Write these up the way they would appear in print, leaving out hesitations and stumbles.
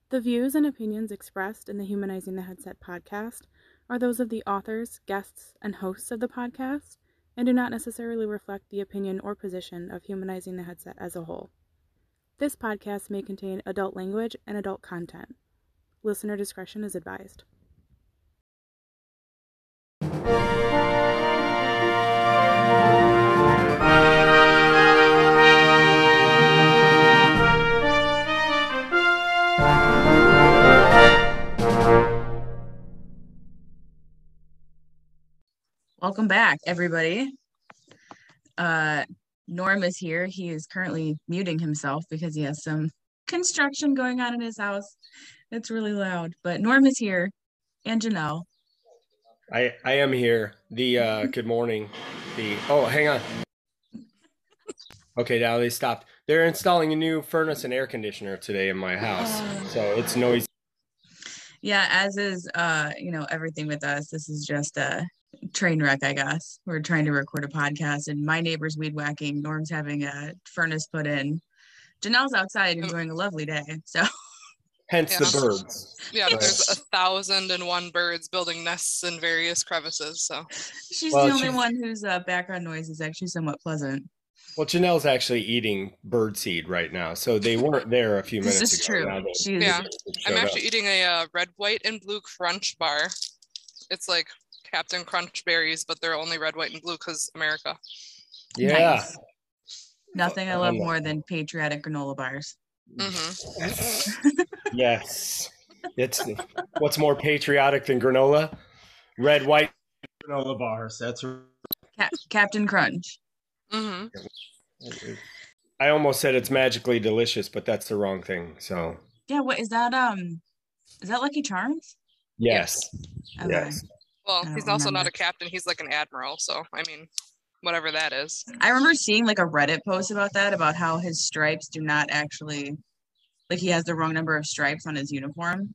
The views and opinions expressed in the Humanizing the Headset podcast are those of the authors, guests, and hosts of the podcast, and do not necessarily reflect the opinion or position of Humanizing the Headset as a whole. This podcast may contain adult language and adult content. Listener discretion is advised. Welcome back, everybody. Norm is here. He is currently muting himself because he has some construction going on in his house. It's really loud, but Norm is here, and Janelle. I am here. Good morning. Hang on. Okay, now they stopped. They're installing a new furnace and air conditioner today in my house, so it's noisy. Yeah, as is everything with us. This is just a train wreck, I guess. We're trying to record a podcast, and my neighbor's weed whacking. Norm's having a furnace put in. Janelle's outside enjoying a lovely day. So, hence the birds. Yeah, there's 1,001 birds building nests in various crevices. So she's the only one whose background noise is actually somewhat pleasant. Well, Janelle's actually eating birdseed right now, so they weren't there a few minutes ago. This is true. I'm actually eating a red, white, and blue crunch bar. It's like Captain Crunch berries, but they're only red, white, and blue because America. Yeah. Nice. Nothing I love more than patriotic granola bars. Mm-hmm. Yes. What's more patriotic than granola? Red, white granola bars. That's Captain Crunch. Mm-hmm. I almost said it's magically delicious, but that's the wrong thing. So yeah, what is that? Is that Lucky Charms? Yes. Okay. Yes. Well, he's also not a captain. He's like an admiral. So I mean, whatever that is. I remember seeing like a Reddit post about that, about how his stripes do not actually, like he has the wrong number of stripes on his uniform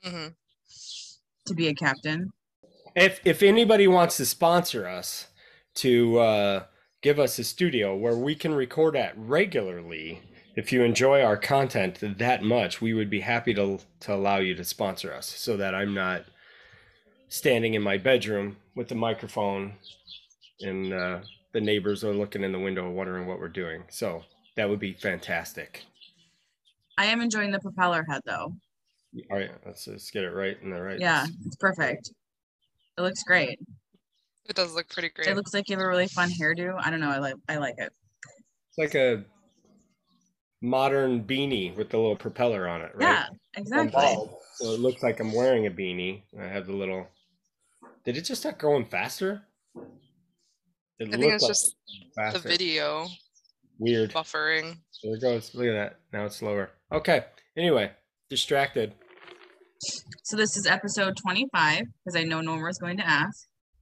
to be a captain. If anybody wants to sponsor us to give us a studio where we can record at regularly, if you enjoy our content that much, we would be happy to allow you to sponsor us so that I'm not standing in my bedroom with the microphone and the neighbors are looking in the window wondering what we're doing. So that would be fantastic. I am enjoying the propeller head though. All right, let's just get it right in the right. Yeah, it's perfect. It looks great. It does look pretty great. It looks like you have a really fun hairdo. I don't know. I like it. It's like a modern beanie with the little propeller on it, right? Yeah, exactly. So it looks like I'm wearing a beanie. I have the little. Did it just start going faster? I think it's just faster. The video. Weird. Buffering. There it goes. Look at that. Now it's slower. Okay. Anyway, distracted. So this is episode 25 because I know Norma's going to ask.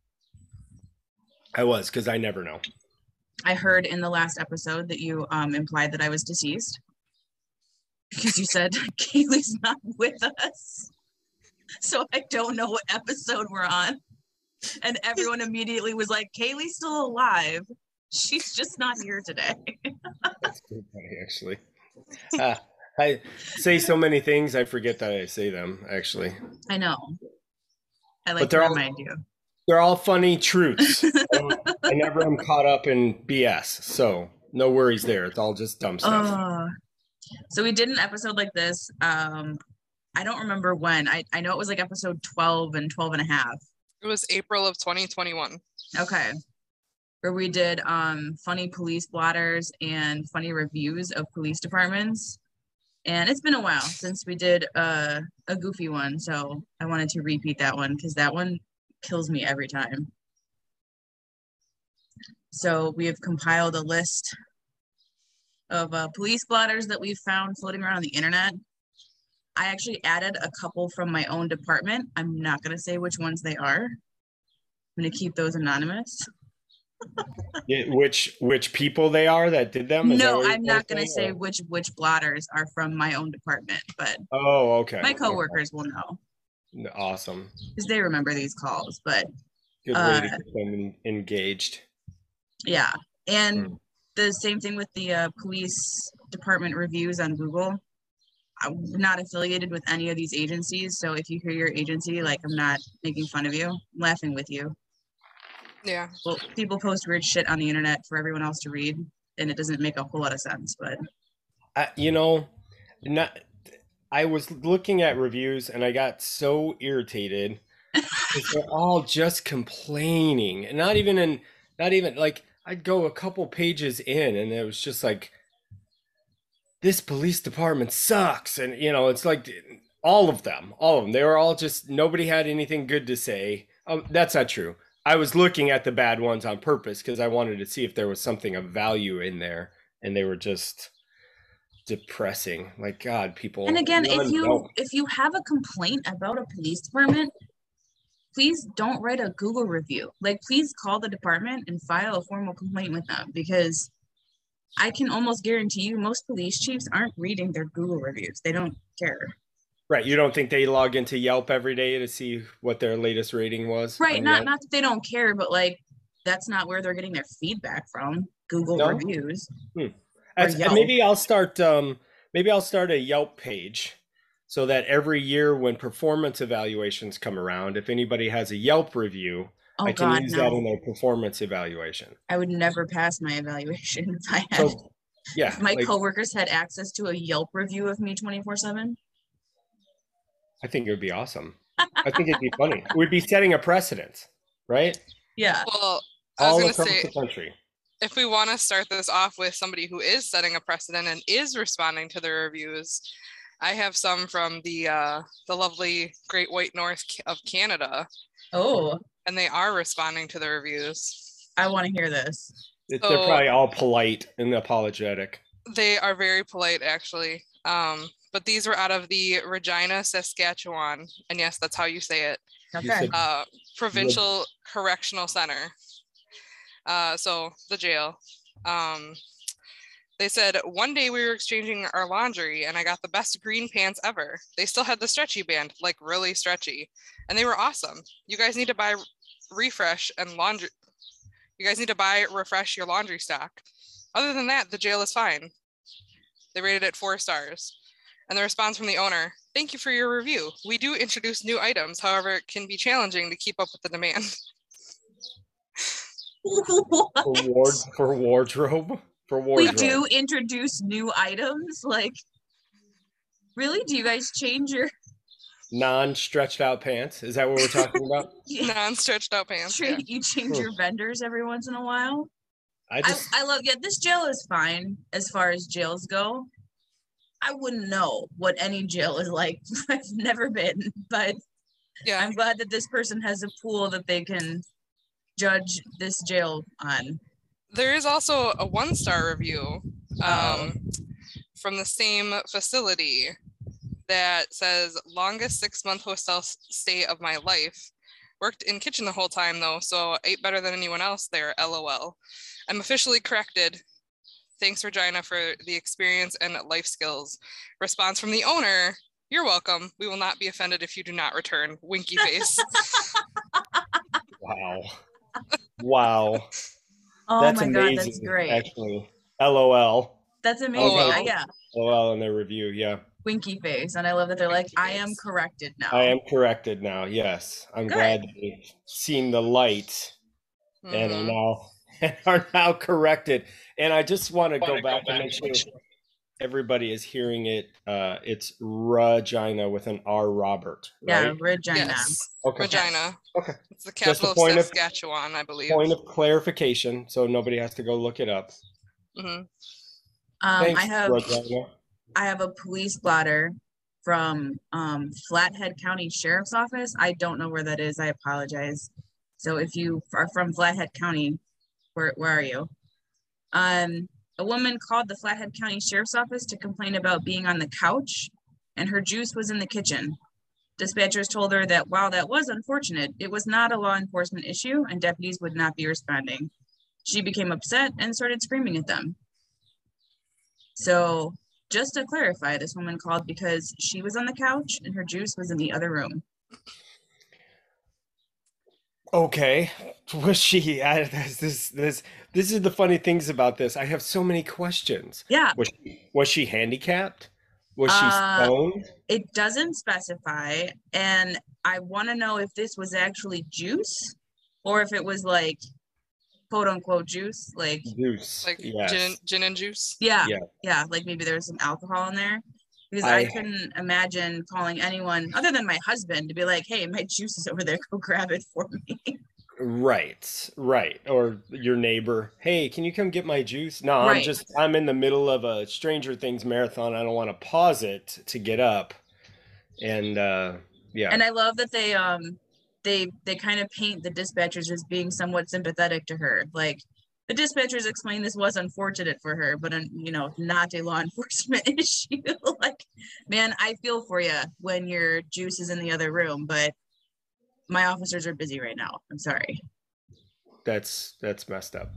I was, because I never know. I heard in the last episode that you implied that I was deceased because you said Kaylee's not with us. So I don't know what episode we're on. And everyone immediately was like, Kaylee's still alive. She's just not here today. That's pretty funny, actually. I say so many things, I forget that I say them, actually. I know. I like to remind you. They're all funny truths. I never am caught up in BS, so no worries there. It's all just dumb stuff. So we did an episode like this. I don't remember when. I know it was like episode 12 and 12 and a half. It was April of 2021. Okay. Where we did funny police blotters and funny reviews of police departments. And it's been a while since we did a goofy one, so I wanted to repeat that one because that one kills me every time. So we have compiled a list of police blotters that we've found floating around the internet. I actually added a couple from my own department. I'm not going to say which ones they are. I'm going to keep those anonymous. Which people they are that did them? No, I'm not going to say which blotters are from my own department, but okay. My coworkers will know. Awesome. Because they remember these calls, but good way to get them engaged. Yeah, and the same thing with the police department reviews on Google. I'm not affiliated with any of these agencies. So if you hear your agency, like, I'm not making fun of you, I'm laughing with you. Yeah. Well, people post weird shit on the internet for everyone else to read, and it doesn't make a whole lot of sense, but I was looking at reviews and I got so irritated because they're all just complaining, and not even like, I'd go a couple pages in and it was just like, this police department sucks, and it's like all of them, they were all just, nobody had anything good to say. That's not true. I was looking at the bad ones on purpose because I wanted to see if there was something of value in there, and they were just depressing. Like, God, people. And again, if you have a complaint about a police department, please don't write a Google review. Like, please call the department and file a formal complaint with them, because I can almost guarantee you most police chiefs aren't reading their Google reviews. They don't care. Right. You don't think they log into Yelp every day to see what their latest rating was? Right. Not that they don't care, but like, that's not where they're getting their feedback from. Google reviews. Maybe I'll start a Yelp page, so that every year when performance evaluations come around, if anybody has a Yelp review, I can use that in their performance evaluation. I would never pass my evaluation if I had. If my coworkers had access to a Yelp review of me 24/7. I think it would be awesome. I think it'd be funny. We'd be setting a precedent, right? Yeah. Well, all across the country. If we want to start this off with somebody who is setting a precedent and is responding to the reviews, I have some from the lovely Great White North of Canada. Oh. And they are responding to the reviews. I want to hear this. They're probably all polite and apologetic. They are very polite, actually. But these were out of the Regina, Saskatchewan. And yes, that's how you say it. Okay. Provincial Correctional Center. So the jail. They said, one day we were exchanging our laundry and I got the best green pants ever. They still had the stretchy band, like really stretchy. And they were awesome. You guys need to refresh your laundry stock. Other than that, the jail is fine. They rated it 4 stars. And the response from the owner, thank you for your review. We do introduce new items. However, it can be challenging to keep up with the demand. For wardrobe? We do introduce new items? Like, really? Do you guys change your non-stretched out pants? Is that what we're talking about? Yeah. Non-stretched out pants. You change your vendors every once in a while? I love, this jail is fine as far as jails go. I wouldn't know what any jail is like. I've never been, but yeah, I'm glad that this person has a pool that they can judge this jail on. There is also a 1-star review from the same facility that says, longest 6-month hostel stay of my life. Worked in kitchen the whole time though, so ate better than anyone else there, LOL. I'm officially corrected. Thanks, Regina, for the experience and life skills. Response from the owner, you're welcome. We will not be offended if you do not return. Winky face. Wow. Oh, that's my amazing. God, that's great. Actually, LOL. That's amazing. Yeah. LOL in their review, yeah. Winky face. And I love that they're like, I am corrected now. I am corrected now, yes. I'm glad they've seen the light and are now corrected. And I just want to go back and make sure everybody is hearing it. It's Regina with an R, Robert. Right? Yeah, Regina. Yes. Okay. Regina. Okay. It's the capital of Saskatchewan, I believe. Point of clarification, so nobody has to go look it up. Mm-hmm. Thanks, Regina. I have a police blotter from Flathead County Sheriff's Office. I don't know where that is. I apologize. So if you are from Flathead County, where are you? A woman called the Flathead County Sheriff's Office to complain about being on the couch and her juice was in the kitchen. Dispatchers told her that while that was unfortunate, it was not a law enforcement issue and deputies would not be responding. She became upset and started screaming at them. So just to clarify, this woman called because she was on the couch and her juice was in the other room. Okay, was she? This is the funny things about this. I have so many questions. Yeah. Was she handicapped? Was she Uh, stoned? It doesn't specify, and I want to know if this was actually juice or if it was like quote unquote juice. Like, Juice. Like Yes. gin and juice. yeah, Yeah. yeah, like maybe there was some alcohol in there. Because I I couldn't imagine calling anyone other than my husband to be like, hey, my juice is over there. Go grab it for me. right. Or your neighbor. Hey, can you come get my juice? No, Right. I'm in the middle of a Stranger Things marathon. I don't want to pause it to get up. And yeah. And I love that they kind of paint the dispatchers as being somewhat sympathetic to her. Like the dispatchers explain this was unfortunate for her, but not a law enforcement issue. Like, man, I feel for you when your juice is in the other room, but my officers are busy right now. I'm sorry. That's messed up.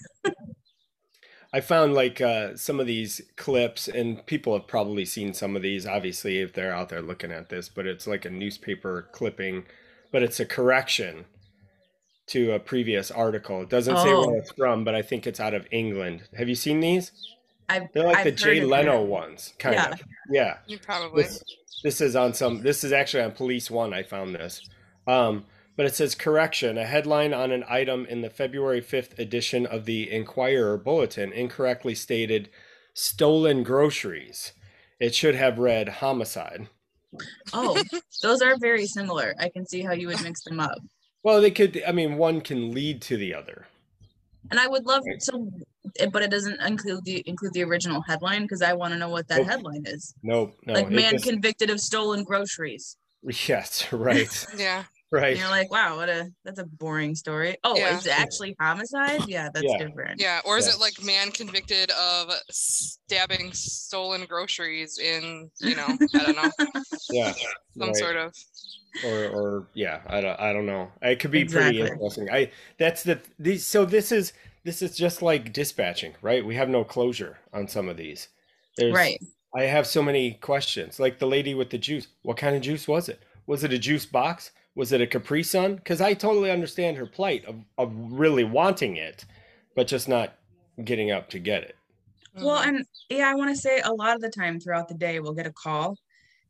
I found like some of these clips, and people have probably seen some of these, obviously, if they're out there looking at this, but it's like a newspaper clipping, but it's a correction to a previous article. It doesn't say Oh, where it's from, but I think it's out of England. Have you seen these? I've They're like the I've Jay heard of Leno them. ones, kind Yeah. of. Yeah. You probably. This is on some. This is actually on Police One. I found this, but it says correction. A headline on an item in the February 5th edition of the Inquirer Bulletin incorrectly stated "stolen groceries." It should have read homicide. Oh, those are very similar. I can see how you would mix them up. Well, they could. I mean, one can lead to the other. And I would love but it doesn't include the original headline because I want to know what that Nope. headline is. No. Like It man just, convicted of stolen groceries. yes, right, Yeah. right. And you're like, wow, that's a boring story. Oh, Yeah. is it actually homicide? Yeah, that's Yeah. different. Yeah. Or is Yeah. it like man convicted of stabbing stolen groceries in, I don't know, Yeah, some right. sort of. Or yeah, I don't know. It could be pretty Exactly. interesting. That's these. So this is just like dispatching, right? We have no closure on some of these. Right. I have so many questions. Like the lady with the juice. What kind of juice was it? Was it a juice box? Was it a Capri Sun? Because I totally understand her plight of really wanting it, but just not getting up to get it. Well, Mhm. and yeah, I want to say a lot of the time throughout the day we'll get a call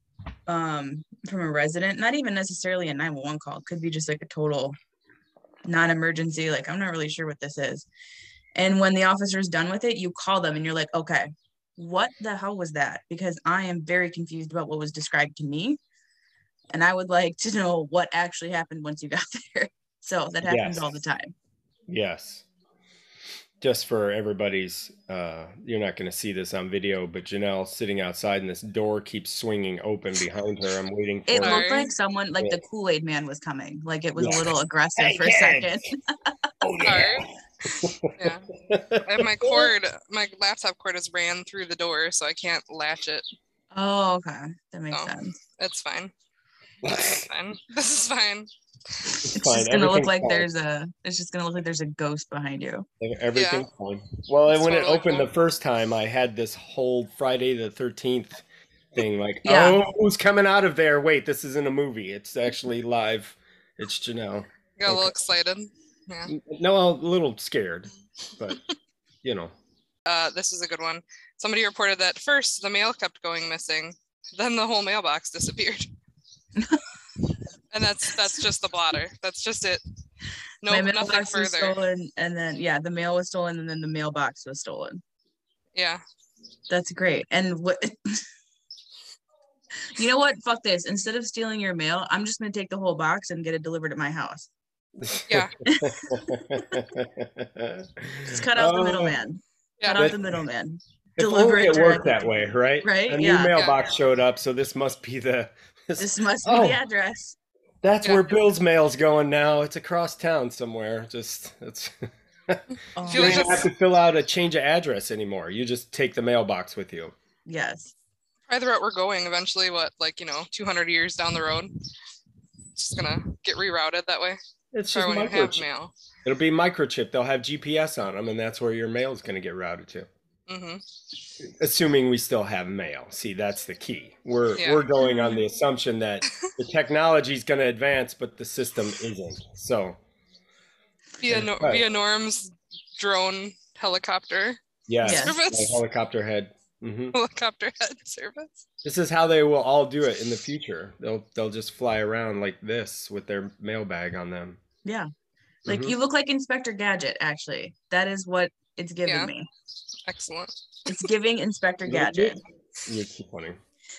from a resident, not even necessarily a 911 call, could be just like a total non-emergency, like I'm not really sure what this is. And when the officer's done with it, you call them and you're like, okay, what the hell was that? Because I am very confused about what was described to me. And I would like to know what actually happened once you got there. So that happens Yes. all the time. Yes. Just for everybody's, you're not going to see this on video, but Janelle sitting outside and this door keeps swinging open behind her. I'm waiting for It her. looked Sorry. like someone, like the Kool-Aid man was coming. Like it was a Yeah. little aggressive Hey, for a second. kids! Oh, Sorry. Yeah. I have my laptop cord is ran through the door, so I can't latch it. Oh, okay. That makes Oh. sense. It's fine. It's fine. This is fine. It's fine. just gonna look Everything's like fine. it's just gonna look like there's a ghost behind you. Everything's fine. Well, It's when it totally opened cool. the first time, I had this whole Friday the 13th thing like, Yeah. oh, who's coming out of there? Wait, this isn't a movie. It's actually live. It's Janelle. Got a little Okay. excited. Yeah. No, a little scared, but you know. This is a good one. Somebody reported that first the mail kept going missing, then the whole mailbox disappeared. And that's just the blotter. That's just it. No, My nothing mailbox was further. stolen, and then the mail was stolen, and then the mailbox was stolen. Yeah. That's great. And what you know what? Fuck this. Instead of stealing your mail, I'm just gonna take the whole box and get it delivered at my house. Yeah. Just cut out the Oh, middleman. Yeah. Cut out the middleman. If Deliver only it it worked directly that to way, me. right? Right? A new Yeah. mailbox showed up, so this must be the. This must be Oh. the address. That's Yeah. where Bill's mail's going now. It's across town somewhere. Just it's. Oh, feel You like don't that's- have to fill out a change of address anymore. You just take the mailbox with you. yes. Probably the route we're going eventually, 200 years down the road. It's just gonna get rerouted that way. It's So I just won't even have microchip. mail. It'll be microchip. They'll have GPS on them, and that's where your mail's going to get routed to. Hmm. Assuming we still have mail. See, that's the key. We're Yeah. we're going on the assumption that the technology is going to advance, but the system isn't. So Via Right. Norm's drone helicopter. yes, Yes. my helicopter head. Mm-hmm. Helicopter head service. This is how they will all do it in the future. They'll just fly around like this with their mailbag on them. Yeah. Like Mhm. you look like Inspector Gadget, actually. That is what it's giving Yeah. me. Excellent. It's giving Inspector Little Gadget. bit. You're too funny.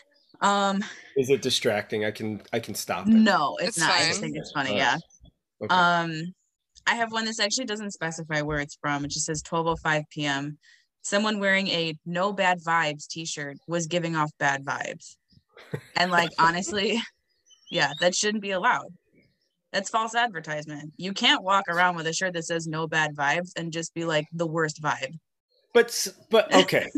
Is it distracting? I can stop it. No, it's It's not. I fine. just think it's funny, All yeah. right. Okay. I have one that actually doesn't specify where it's from. It just says 12:05 p.m. Someone wearing a no bad vibes t-shirt was giving off bad vibes. And like honestly, yeah, that shouldn't be allowed. That's false advertisement. You can't walk around with a shirt that says no bad vibes and just be like the worst vibe. But okay.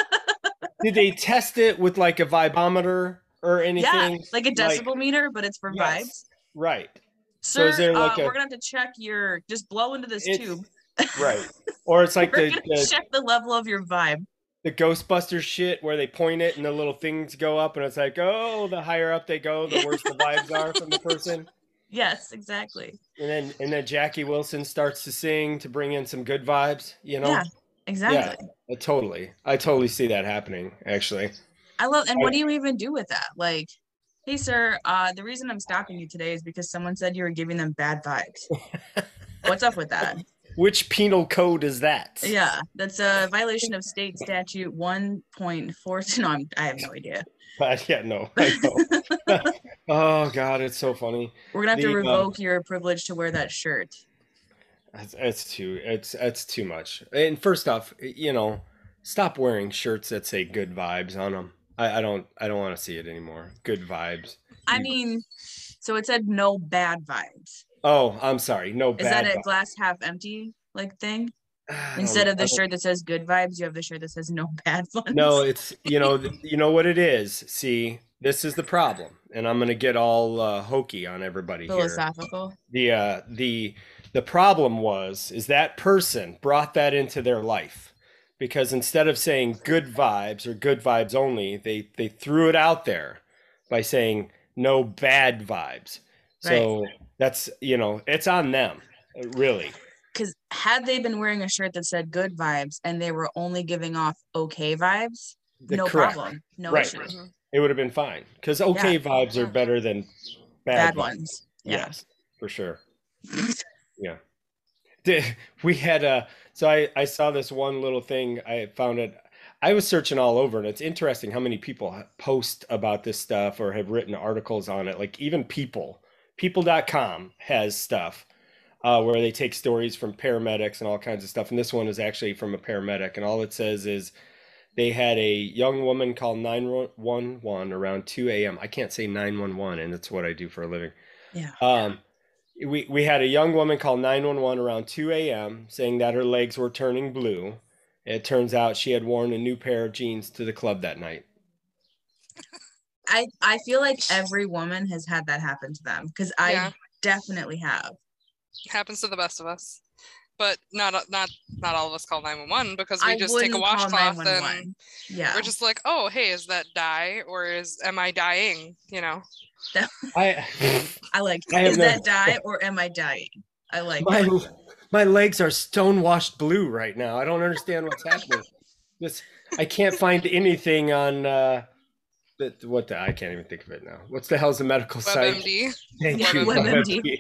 Did they test it with like a vibometer or anything? Yeah, like a decibel meter, but it's for vibes. Right. Sir, is there like we're gonna have to check just blow into this tube. Right. Or it's like we're gonna check the level of your vibe. The Ghostbusters shit where they point it and the little things go up and it's like, oh, the higher up they go, the worse the vibes are from the person. Yes, exactly. And then Jackie Wilson starts to sing to bring in some good vibes, you know? Yeah, exactly. Yeah, I totally see that happening, actually. What do you even do with that? Like, hey, sir, the reason I'm stopping you today is because someone said you were giving them bad vibes. What's up with that? Which penal code is that? Yeah, that's a violation of state statute 1.4. No, I have no idea. Yeah, no, I know. Oh God, it's so funny. We're gonna have to revoke your privilege to wear that shirt. It's too much. And first off, stop wearing shirts that say good vibes on them. I don't want to see it anymore. Good vibes. I mean, so it said no bad vibes. Oh, I'm sorry. No bad. Is that a vibes. glass half empty like thing? Instead of the shirt that says good vibes, you have the shirt that says no bad ones. No, it's you know what it is. See, this is the problem, and I'm gonna get all hokey on everybody philosophical. Here. The problem is that person brought that into their life because instead of saying good vibes or good vibes only, they threw it out there by saying no bad vibes. So that's it's on them, really. Because had they been wearing a shirt that said good vibes and they were only giving off okay vibes, no problem, no issue. It would have been fine because okay vibes are better than bad ones. Yeah. Yes, for sure. Yeah. We had so I saw this one little thing. I found it. I was searching all over, and it's interesting how many people post about this stuff or have written articles on it. Like even people.com has stuff where they take stories from paramedics and all kinds of stuff. And this one is actually from a paramedic, and all it says is they had a young woman call 911 around 2 a.m. I can't say 911, and it's what I do for a living. Yeah. We had a young woman call 911 around 2 a.m. saying that her legs were turning blue. It turns out she had worn a new pair of jeans to the club that night. I feel like every woman has had that happen to them because I definitely have. Happens to the best of us, but not all of us call 911 because we just take a washcloth and we're just like, oh, hey, is that dye or am I dying? I like, is that dye or am I dying? I like my legs are stonewashed blue right now. I don't understand what's happening. I can't find anything on I can't even think of it now. What's the hell's the medical site? WebMD. Thank you, WebMD.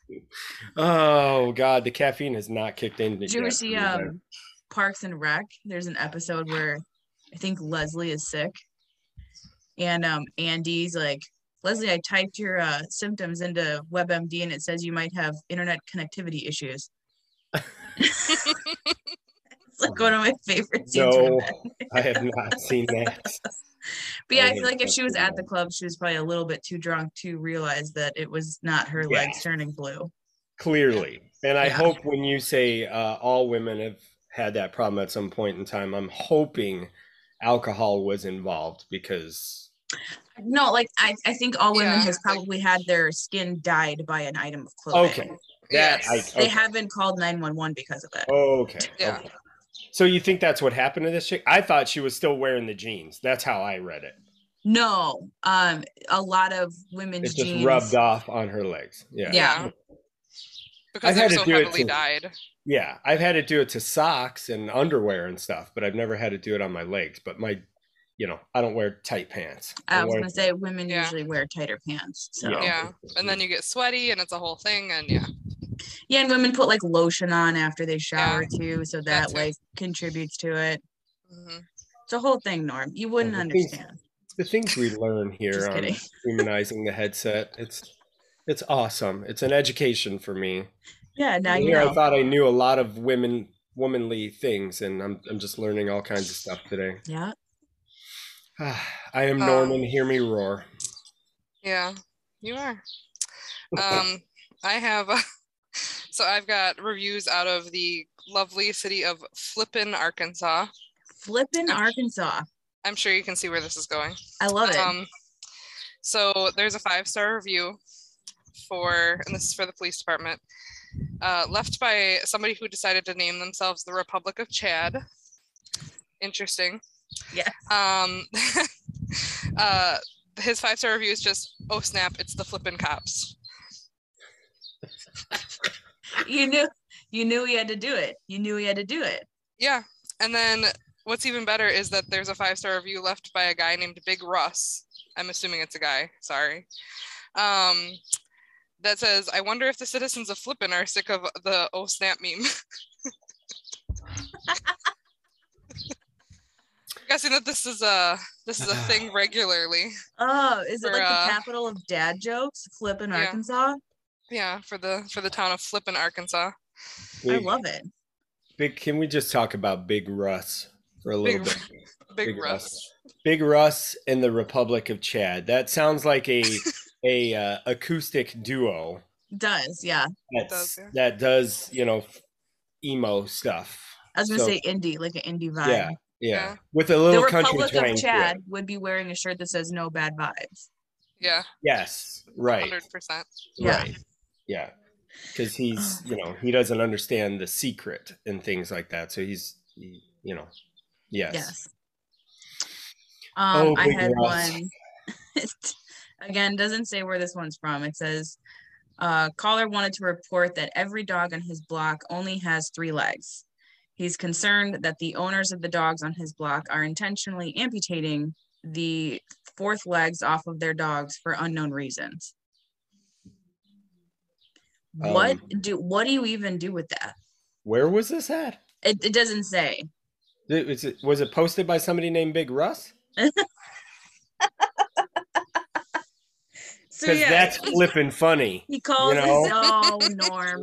Oh God, the caffeine has not kicked in. Did you ever see Parks and Rec? There's an episode where I think Leslie is sick, and Andy's like, Leslie, I typed your symptoms into WebMD, and it says you might have internet connectivity issues. It's like one of my favorite scenes. No, I have not seen that. But yeah, I feel like if she was at the club, she was probably a little bit too drunk to realize that it was not her legs turning blue. Clearly. And I hope when you say all women have had that problem at some point in time, I'm hoping alcohol was involved because... No, like I think all women has probably had their skin dyed by an item of clothing. Okay. They have been called 911 because of it. Okay. Yeah. Okay. So you think that's what happened to this chick? I thought she was still wearing the jeans. That's how I read it. No, a lot of women's jeans just rubbed off on her legs. Yeah. because I've they're had to so do it heavily to- dyed. Yeah, I've had to do it to socks and underwear and stuff, but I've never had to do it on my legs. But I don't wear tight pants. I was wear- gonna say women Yeah. usually wear tighter pants. So Yeah. Yeah, and then you get sweaty, and it's a whole thing, and yeah. yeah, and women put like lotion on after they shower Yeah, too, so that that too. like contributes to it. Mhm. It's a whole thing, Norm. You wouldn't the things- understand. The things we learn here Just on kidding. humanizing the headset, it's awesome. It's an education for me. Yeah, now you Here, I know. thought I knew a lot of womanly things, and I'm just learning all kinds of stuff today. Yeah. I am Norman. Hear me roar. Yeah, you are. I have so I've got reviews out of the lovely city of Flippin, Arkansas. Flippin' Arkansas. I'm sure you can see where this is going. I love it. So there's a 5-star review and this is for the police department, left by somebody who decided to name themselves the Republic of Chad. Interesting. Yes. His 5-star review is just, oh snap, it's the Flippin' Cops. You knew he had to do it. You knew he had to do it. Yeah, and then what's even better is that there's a 5-star review left by a guy named Big Russ. I'm assuming it's a guy, sorry. That says, I wonder if the citizens of Flippin are sick of the oh snap meme. Guessing that this is a thing regularly. Oh, is it For, like the capital of dad jokes? Flippin' yeah. Arkansas? Yeah, for the town of Flippin, Arkansas. I love it. Can we just talk about Big Russ for a little bit? Big Russ. Big Russ and the Republic of Chad. That sounds like a acoustic duo. Does, yeah. That does, emo stuff. I was gonna say indie, like an indie vibe. Yeah. With a little The country Republic twang of to Chad it. would be wearing a shirt that says no bad vibes. Yeah. Yes, right. 100%. Yeah. Right. Yeah. Because he's, he doesn't understand the secret and things like that. So yes. Yes. Oh, I Big had Russ. one. Again, doesn't say where this one's from. It says, caller wanted to report that every dog on his block only has 3 legs. He's concerned that the owners of the dogs on his block are intentionally amputating the 4th legs off of their dogs for unknown reasons. What do you even do with that? Where was this at? It doesn't say. Was it posted by somebody named Big Russ? So Because that's flippin' funny. He calls Norm.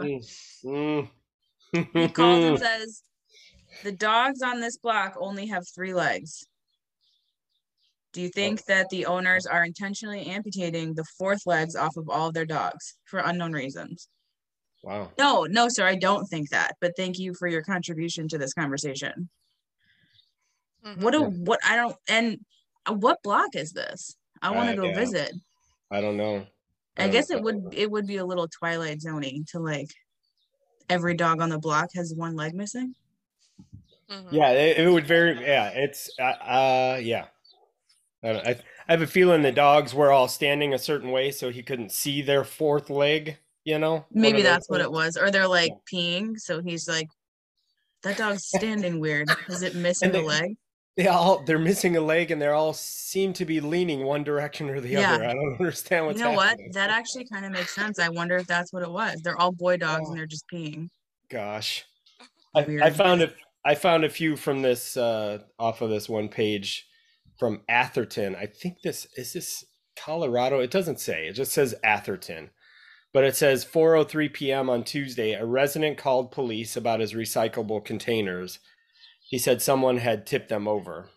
He calls and says, the dogs on this block only have 3 legs. Do you think that the owners are intentionally amputating the 4th legs off of all of their dogs for unknown reasons? Wow. No, sir, I don't think that. But thank you for your contribution to this conversation. Mm-hmm. What block is this? I want to go visit. I don't know. I guess it would be a little Twilight Zone-y to like every dog on the block has 1 leg missing. Mm-hmm. Yeah, it would very. Yeah, it's yeah. I have a feeling the dogs were all standing a certain way, so he couldn't see their 4th leg. Maybe that's what it was, or they're like peeing, so he's like, that dog's standing weird. Is it missing a leg? They're missing a leg, and they all seem to be leaning one direction or the other. I don't understand what's happening. What? That actually kind of makes sense. I wonder if that's what it was. They're all boy dogs, and they're just peeing. Gosh, Weird. I found a few from this off of this one page from Atherton. I think is this Colorado? It doesn't say. It just says Atherton. But it says 4:03 p.m. on Tuesday, a resident called police about his recyclable containers. He said someone had tipped them over.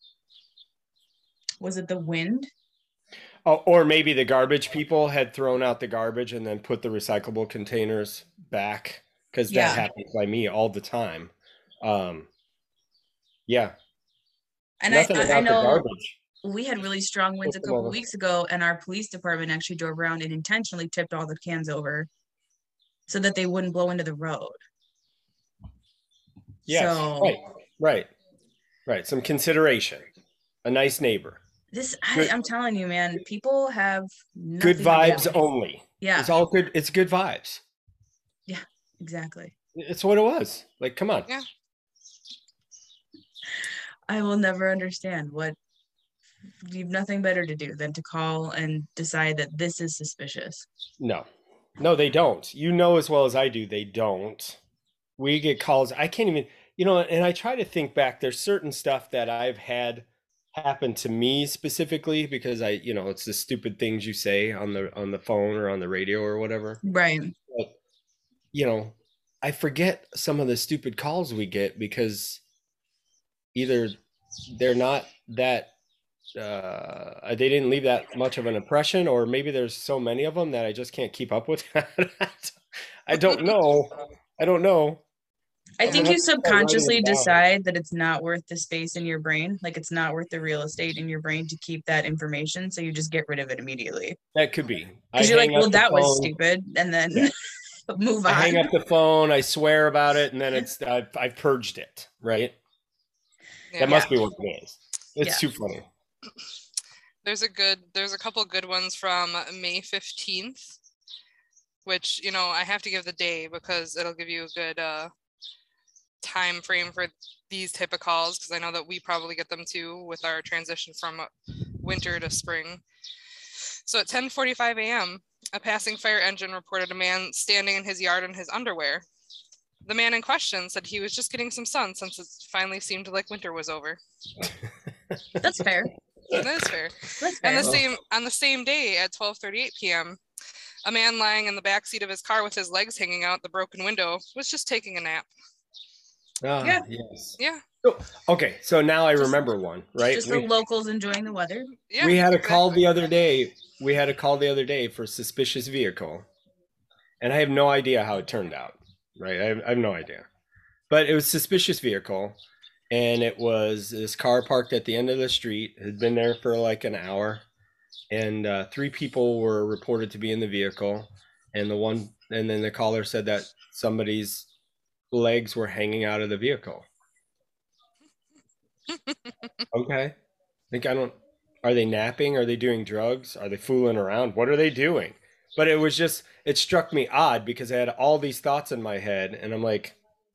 Was it the wind? Oh, or maybe the garbage people had thrown out the garbage and then put the recyclable containers back, because that happens by me all the time. Yeah. And I know the garbage. We had really strong winds a couple weeks ago, and our police department actually drove around and intentionally tipped all the cans over so that they wouldn't blow into the road. Yes, so, right. Some consideration. A nice neighbor. I'm telling you, man, people have good vibes only. Yeah. It's all good. It's good vibes. Yeah. Exactly. It's what it was. Like, come on. Yeah. I will never understand what you've nothing better to do than to call and decide that this is suspicious. No, they don't. You know as well as I do, they don't. We get calls. I can't even, and I try to think back. There's certain stuff that I've had happen to me specifically because it's the stupid things you say on the phone or on the radio or whatever. Right. But, I forget some of the stupid calls we get because either they're not that they didn't leave that much of an impression, or maybe there's so many of them that I just can't keep up with. I don't know. I think you subconsciously down. decide that it's not worth the space in your brain, like it's not worth the real estate in your brain to keep that information, so you just get rid of it immediately. That could be. Because you're like, well, that was stupid, and then move on. I hang up the phone, I swear about it, and then I've purged it, right? Yeah. That must be what it is. It's too funny. There's a couple good ones from May 15th, which, I have to give the day because it'll give you a good time frame for these type of calls, because I know that we probably get them too with our transition from winter to spring. So at 10:45 a.m., a passing fire engine reported a man standing in his yard in his underwear. The man in question said he was just getting some sun since it finally seemed like winter was over. That's fair. That is fair. That's fair. On the same day at 12:38 p.m., a man lying in the back seat of his car with his legs hanging out the broken window was just taking a nap. Yeah. Yes. Yeah. Okay, so now I remember one, right? Just the locals enjoying the weather. Yeah. We had a call the other day. For a suspicious vehicle, and I have no idea how it turned out. Right, I have no idea, but it was a suspicious vehicle, and it was this car parked at the end of the street. It had been there for like an hour, and 3 people were reported to be in the vehicle, and then the caller said that somebody's legs were hanging out of the vehicle. Okay. Are they napping? Are they doing drugs? Are they fooling around? What are they doing? But it struck me odd because I had all these thoughts in my head, and I'm like,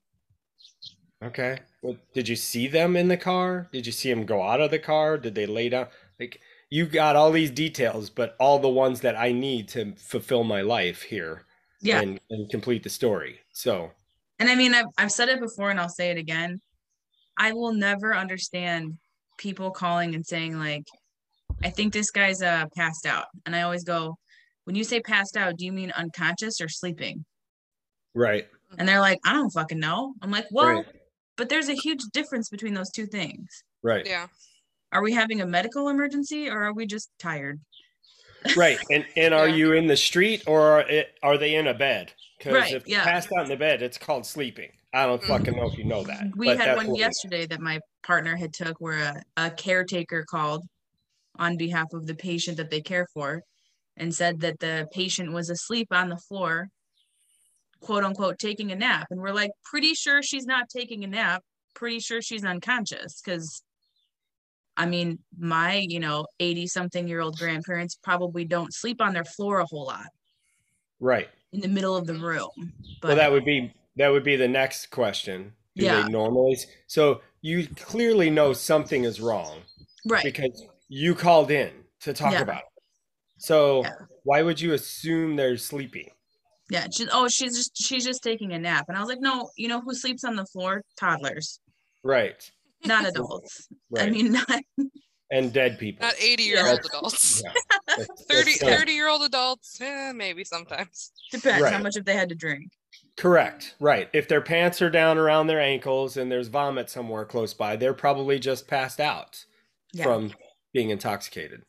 okay, well, did you see them in the car? Did you see them go out of the car? Did they lay down? Like, you got all these details, but all the ones that I need to fulfill my life here. Yeah. And complete the story. So. And I mean, I've said it before and I'll say it again. I will never understand people calling and saying like, I think this guy's passed out. And I always go, when you say passed out, do you mean unconscious or sleeping? Right. And they're like, I don't fucking know. I'm like, well, right. But there's a huge difference between those two things. Right. Yeah. Are we having a medical emergency or are we just tired? Right. And are you in the street or are they in a bed? Because if passed out in the bed, it's called sleeping. I don't fucking know if you know that. We had one yesterday that my partner had took where a caretaker called on behalf of the patient that they care for and said that the patient was asleep on the floor, quote unquote, taking a nap. And we're like, pretty sure she's not taking a nap. Pretty sure she's unconscious. Because, I mean, my, 80-something-year-old grandparents probably don't sleep on their floor a whole lot. Right. In the middle of the room. But, well, that would be the next question. Do they normally? So you clearly know something is wrong. Right. Because you called in to talk about it. So why would you assume they're sleeping? Yeah. She's just taking a nap. And I was like, no, you know who sleeps on the floor? Toddlers. Right. Not adults. Right. I mean, not. And dead people. Not 80-year-old adults. Yeah. 30-year-old adults, maybe sometimes. Depends how much if they had to drink. Correct. Right. If their pants are down around their ankles and there's vomit somewhere close by, they're probably just passed out from being intoxicated.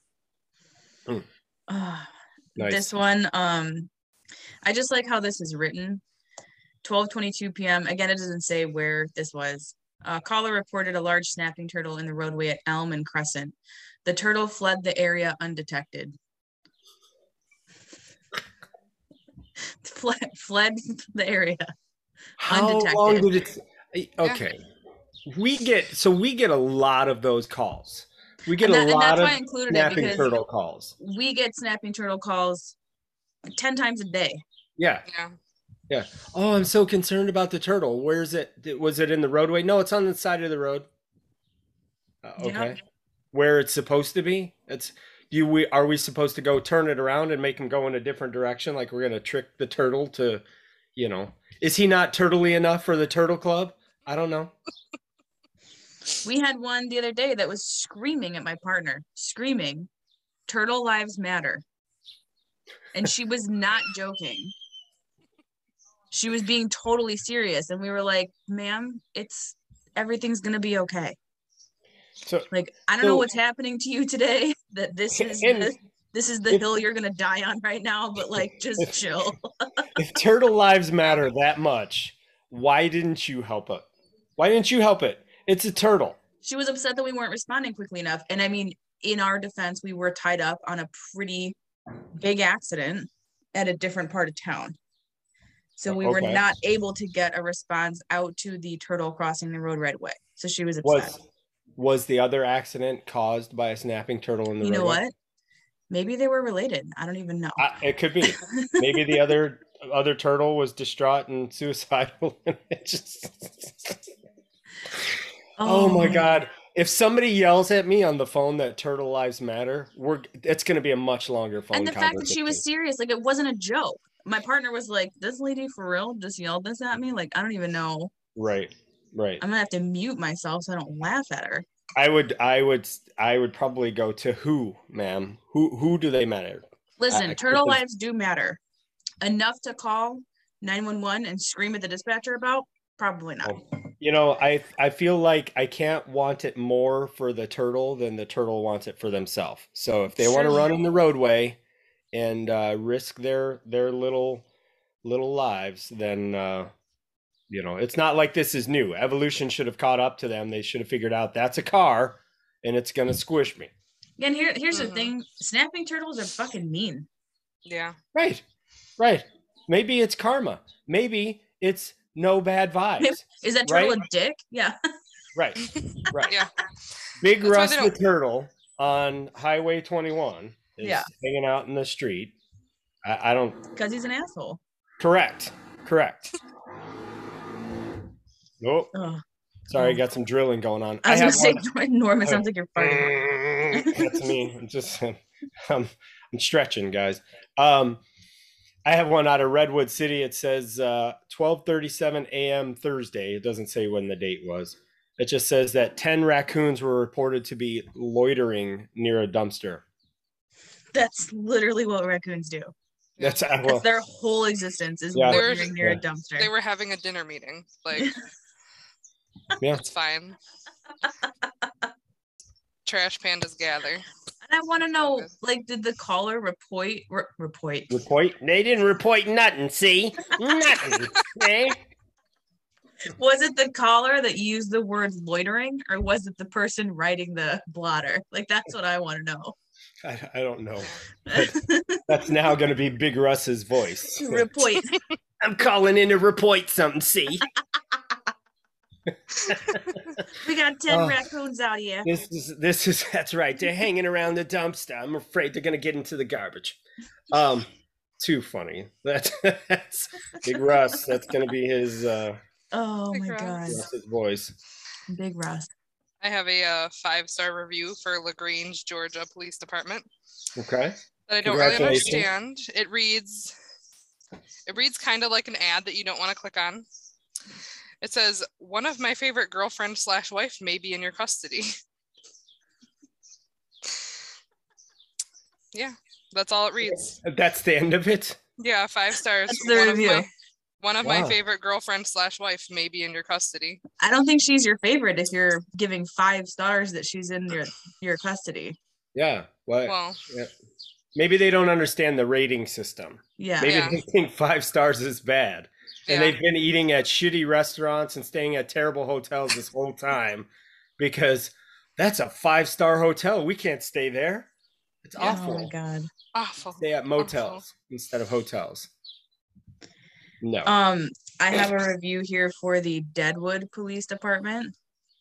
Nice. This one, I just like how this is written. 12:22 p.m. Again, it doesn't say where this was. Caller reported a large snapping turtle in the roadway at Elm and Crescent. The turtle fled the area undetected. fled the area undetected. How long did it? Okay, we get a lot of those calls. We get a lot of snapping turtle calls. We get snapping turtle calls 10 times a day. Yeah. Yeah. Oh, I'm so concerned about the turtle. Where's it? Was it in the roadway? No, it's on the side of the road. Yep. Okay. Where it's supposed to be? It's do we are we supposed to go turn it around and make him go in a different direction? Like we're gonna trick the turtle to, you know, is he not turtly enough for the turtle club? I don't know. We had one the other day that was screaming at my partner, screaming, "Turtle lives matter." And she was not joking. She was being totally serious. And we were like, "Ma'am, everything's gonna be okay." So, Like, I don't know so what's happening to you today, that and this is the if, hill you're gonna die on right now, but like just if chill. if turtle lives matter that much, why didn't you help it? Why didn't you help it? It's a turtle. She was upset that we weren't responding quickly enough. And I mean, in our defense, we were tied up on a pretty big accident at a different part of town. So we were Okay. not able to get a response out to the turtle crossing the road right away. So she was upset. Was the other accident caused by a snapping turtle in the You know roadway? what? Maybe they were related. I don't even know. It could be. Maybe the other turtle was distraught and suicidal. It just... Oh my God. If somebody yells at me on the phone that turtle lives matter, it's going to be a much longer phone And the fact that she conversation. was serious, like it wasn't a joke. My partner was like, "This lady for real just yelled this at me." Like, I don't even know. Right. Right. I'm gonna have to mute myself so I don't laugh at her. I would probably go to who, ma'am? Who do they matter? Listen, turtle lives do matter. Enough to call 911 and scream at the dispatcher about? Probably not. You know, I feel like I can't want it more for the turtle than the turtle wants it for themselves. So if they want to Sure. run in the roadway and risk their little lives, then you know, it's not like this is new. Evolution should have caught up to them. They should have figured out that's a car and it's gonna squish me. Again, here's the thing: snapping turtles are fucking mean. Yeah. Right. Right. Maybe it's karma. Maybe it's no bad vibes. Is that turtle a dick? Yeah. Right. Right. Yeah. Big That's why Russ they the don't- turtle on Highway 21 is Yeah. hanging out in the street. I don't. Because he's an asshole. Correct. Nope. Ugh. Sorry, got some drilling going on. I was have gonna say, Norman, sounds like you're farting. That's me. I'm stretching, guys. I have one out of Redwood City. It says 12:37 a.m. Thursday. It doesn't say when the date was. It just says that 10 raccoons were reported to be loitering near a dumpster. That's literally what raccoons do. That's That's their whole existence is Yeah. loitering near a dumpster. They were having a dinner meeting. Like, Yeah. it's fine. Trash pandas gather. And I want to know, like, did the caller report? Report? They didn't report nothing. See, nothing. Eh? Was it the caller that used the word loitering, or was it the person writing the blotter? Like, that's what I want to know. I don't know. That's now going to be Big Russ's voice. Report. I'm calling in to report something. See, We got 10 raccoons out here. this is that's right. They're hanging around the dumpster. I'm afraid they're going to get into the garbage. Too funny. That's Big Russ. That's going to be his. Oh Big my Russ. god, Russ's voice. Big Russ. I have a 5-star review for LaGrange, Georgia Police Department Okay. that I don't really Congratulations. understand. It reads kind of like an ad that you don't want to click on. It says, "One of my favorite girlfriend/wife may be in your custody." Yeah, that's all it reads. That's the end of it. Yeah, 5 stars. That's the review. One of my Wow. favorite girlfriend/wife may be in your custody. I don't think she's your favorite if you're giving 5 stars that she's in your custody. Yeah. What? Well, Yeah. Maybe they don't understand the rating system. Yeah. Maybe Yeah. they think 5 stars is bad. And yeah. they've been eating at shitty restaurants and staying at terrible hotels this whole time because that's a 5-star hotel. We can't stay there. It's Yeah. Oh my awful. god. Awful. Stay at motels instead of hotels. No. I have a review here for the Deadwood Police Department.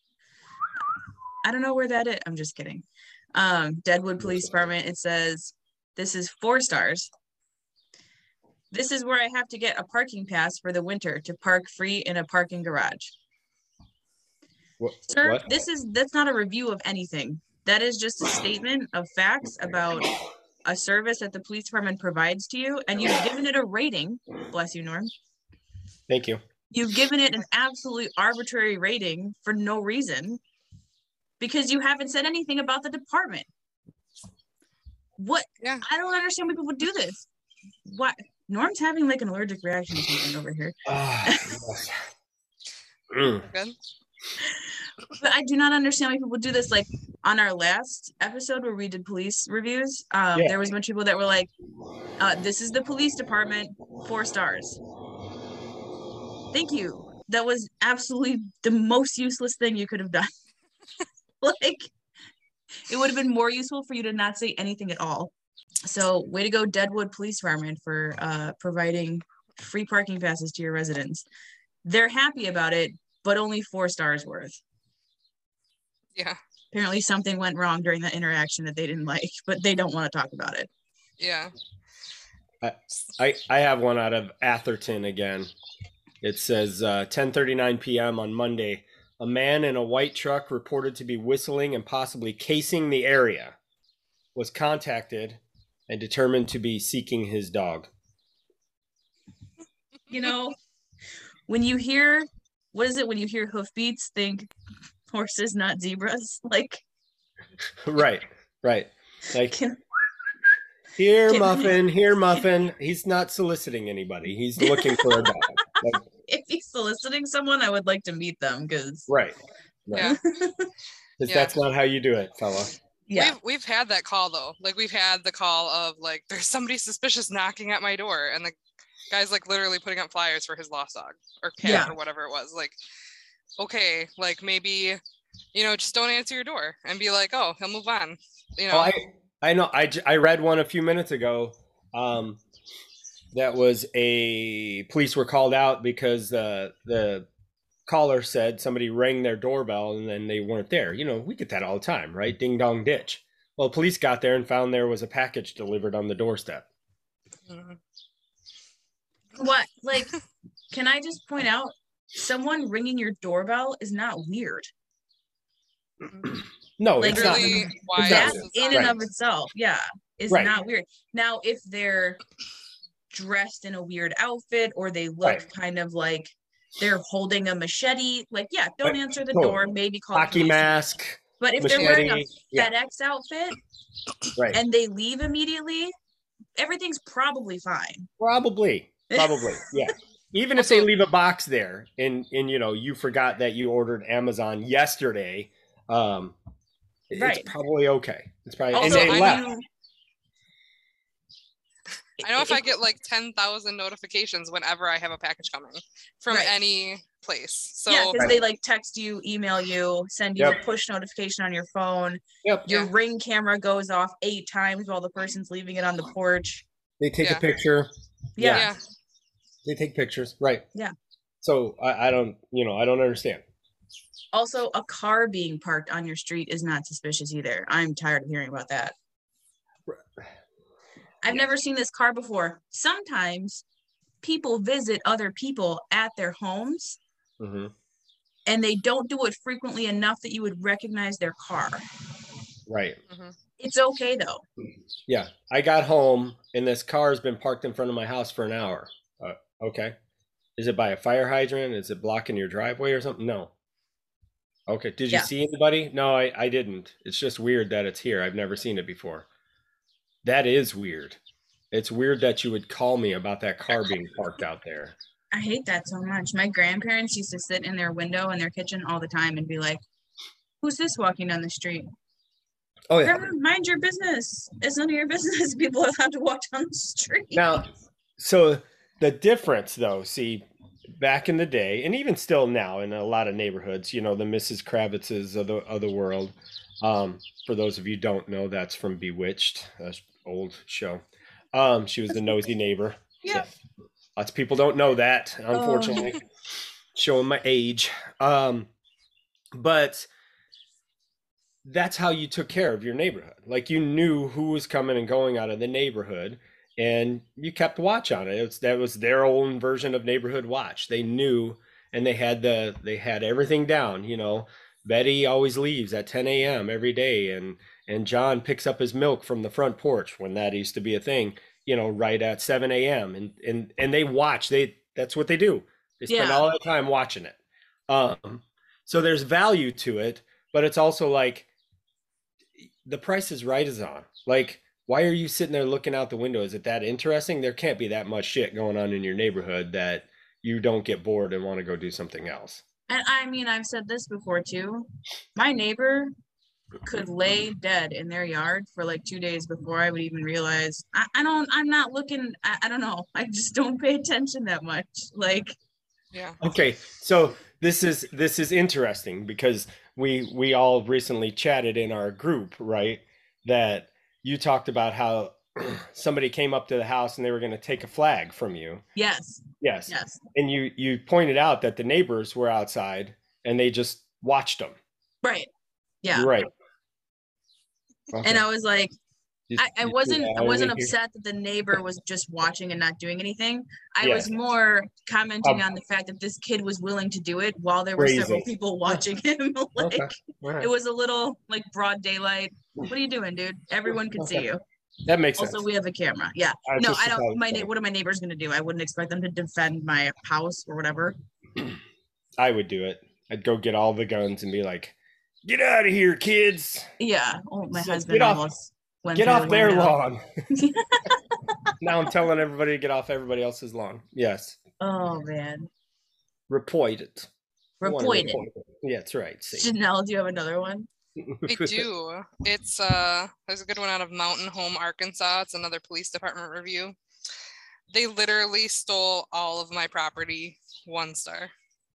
I don't know where that is. I'm just kidding. Deadwood Police Department. It says this is 4 stars. This is where I have to get a parking pass for the winter to park free in a parking garage. Sir, What? that's not a review of anything. That is just a statement of facts about a service that the police department provides to you, and you've given it a rating. Bless you, Norm. Thank you. You've given it an absolutely arbitrary rating for no reason because you haven't said anything about the department. What? Yeah. I don't understand why people do this. What? Norm's having like an allergic reaction to something over here. Yes. Mm. Good. But I do not understand why people do this. Like on our last episode where we did police reviews, there was a bunch of people that were like, this is the police department, 4 stars. Thank you. That was absolutely the most useless thing you could have done. Like, it would have been more useful for you to not say anything at all. So way to go, Deadwood Police Department, for providing free parking passes to your residents. They're happy about it, but only 4 stars worth. Yeah. Apparently something went wrong during the interaction that they didn't like, but they don't want to talk about it. Yeah. I have one out of Atherton again. It says 10:39 p.m. on Monday. A man in a white truck reported to be whistling and possibly casing the area. Was contacted and determined to be seeking his dog. You know, when you hear, what is it? When you hear hoofbeats, think horses, not zebras. Like, Right. Like, here, Muffin. He's not soliciting anybody. He's looking for a dog. Like, if he's soliciting someone, I would like to meet them because. right. Yeah. Because that's not how you do it, fella. Yeah. We've had that call though. Like we've had the call of like there's somebody suspicious knocking at my door, and the guy's like literally putting up flyers for his lost dog or cat or whatever it was. Like, okay, like maybe, just don't answer your door and be like, oh, he'll move on. Oh, I know. I read one a few minutes ago. That was police were called out because the caller said somebody rang their doorbell and then they weren't there. We get that all the time, right? Ding dong ditch. Well, police got there and found there was a package delivered on the doorstep. Mm-hmm. What? Like, can I just point out, someone ringing your doorbell is not weird. No, like, it's not. Why that in and of itself, is not weird. Now, if they're dressed in a weird outfit or they look kind of like they're holding a machete, like, don't answer the door, maybe call hockey police. mask. But if machete, they're wearing a FedEx outfit and they leave immediately, everything's probably fine. Probably, yeah. Even if they leave a box there and you forgot that you ordered Amazon yesterday, it's probably okay. It's probably also, and they left. I know if I get like 10,000 notifications whenever I have a package coming from any place. So because they like text you, email you, send you a push notification on your phone. Your Ring camera goes off 8 times while the person's leaving it on the porch. They take a picture. Yeah. They take pictures. Right. Yeah. So I don't understand. Also, a car being parked on your street is not suspicious either. I'm tired of hearing about that. I've never seen this car before. Sometimes people visit other people at their homes and they don't do it frequently enough that you would recognize their car. Right. It's okay though. Yeah. I got home and this car has been parked in front of my house for an hour. Okay. Is it by a fire hydrant? Is it blocking your driveway or something? No. Okay. Did you see anybody? No, I didn't. It's just weird that it's here. I've never seen it before. That is weird. It's weird that you would call me about that car being parked out there. I hate that so much. My grandparents used to sit in their window in their kitchen all the time and be like, who's this walking down the street? Oh, yeah. Mind your business. It's none of your business. People are allowed to walk down the street. Now, so the difference, though, see, back in the day, and even still now in a lot of neighborhoods, the Mrs. Kravitzes of the world. For those of you who don't know, that's from Bewitched, an old show. She was the nosy neighbor. Yeah. So lots of people don't know that, unfortunately. Showing my age. But that's how you took care of your neighborhood. Like, you knew who was coming and going out of the neighborhood. and you kept watch on it. That was their own version of neighborhood watch. They knew, and they had everything down. Betty always leaves at 10 a.m. every day, and John picks up his milk from the front porch when that used to be a thing. Right at 7 a.m. and they watch. That's what they do. They spend Yeah. all their time watching it. So there's value to it, but it's also like The Price is Right is on. Like, why are you sitting there looking out the window? Is it that interesting? There can't be that much shit going on in your neighborhood that you don't get bored and want to go do something else. And I mean, I've said this before too. My neighbor could lay dead in their yard for like 2 days before I would even realize. I'm not looking. I don't know. I just don't pay attention that much. Like, Yeah. Okay, so this is interesting because we all recently chatted in our group, right? That you talked about how somebody came up to the house and they were going to take a flag from you. yes, Yes. yes, And you pointed out that the neighbors were outside and they just watched them. right, yeah. Right. And I was like, I You see wasn't the I wasn't irony here? upset that the neighbor was just watching and not doing anything. I Yeah. was more commenting Um, on the fact that this kid was willing to do it while there were several Crazy. people watching him. Like, Okay. All right. it was a little like broad daylight. What are you doing, dude? Everyone could see Okay. you. That makes sense. Also, we have a camera. Yeah. I No, just I thought it don't. was funny. What are my neighbors gonna do? I wouldn't expect them to defend my house or whatever. I would do it. I'd go get all the guns and be like, "Get out of here, kids! Yeah. Oh, my So husband get off- almost went Get through off the their window. lawn!" Now I'm telling everybody to get off everybody else's lawn. Yes, Oh man. report it. I wanna Report it. report it. Yeah, that's right. See. Janelle, do you have another one? I do. It's there's a good one out of Mountain Home, Arkansas. It's another police department review. They literally stole all of my property, 1 star.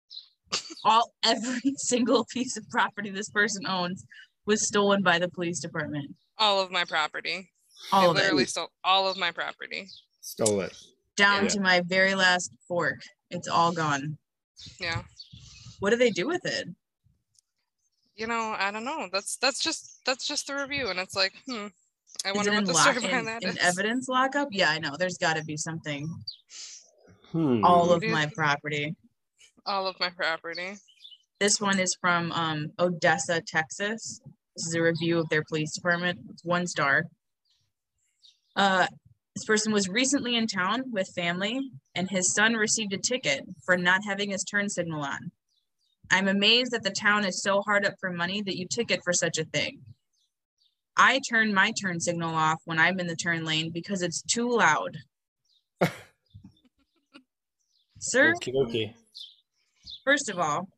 Every single piece of property this person owns was stolen by the police department. All of my property. All They of literally it. stole all of my property. Stole it. Down Yeah. to my very last fork. It's all gone. Yeah. What do they do with it? I don't know. That's just the review, and it's like, I Is wonder it what in the lock story behind that in is. evidence lockup? Yeah, I know. There's got to be something. Hmm. All of Dude. my property. All of my property. This one is from Odessa, Texas. This is a review of their police department. It's 1 star. This person was recently in town with family, and his son received a ticket for not having his turn signal on. I'm amazed that the town is so hard up for money that you ticket for such a thing. I turn my turn signal off when I'm in the turn lane because it's too loud. Sir, Okay. first of all,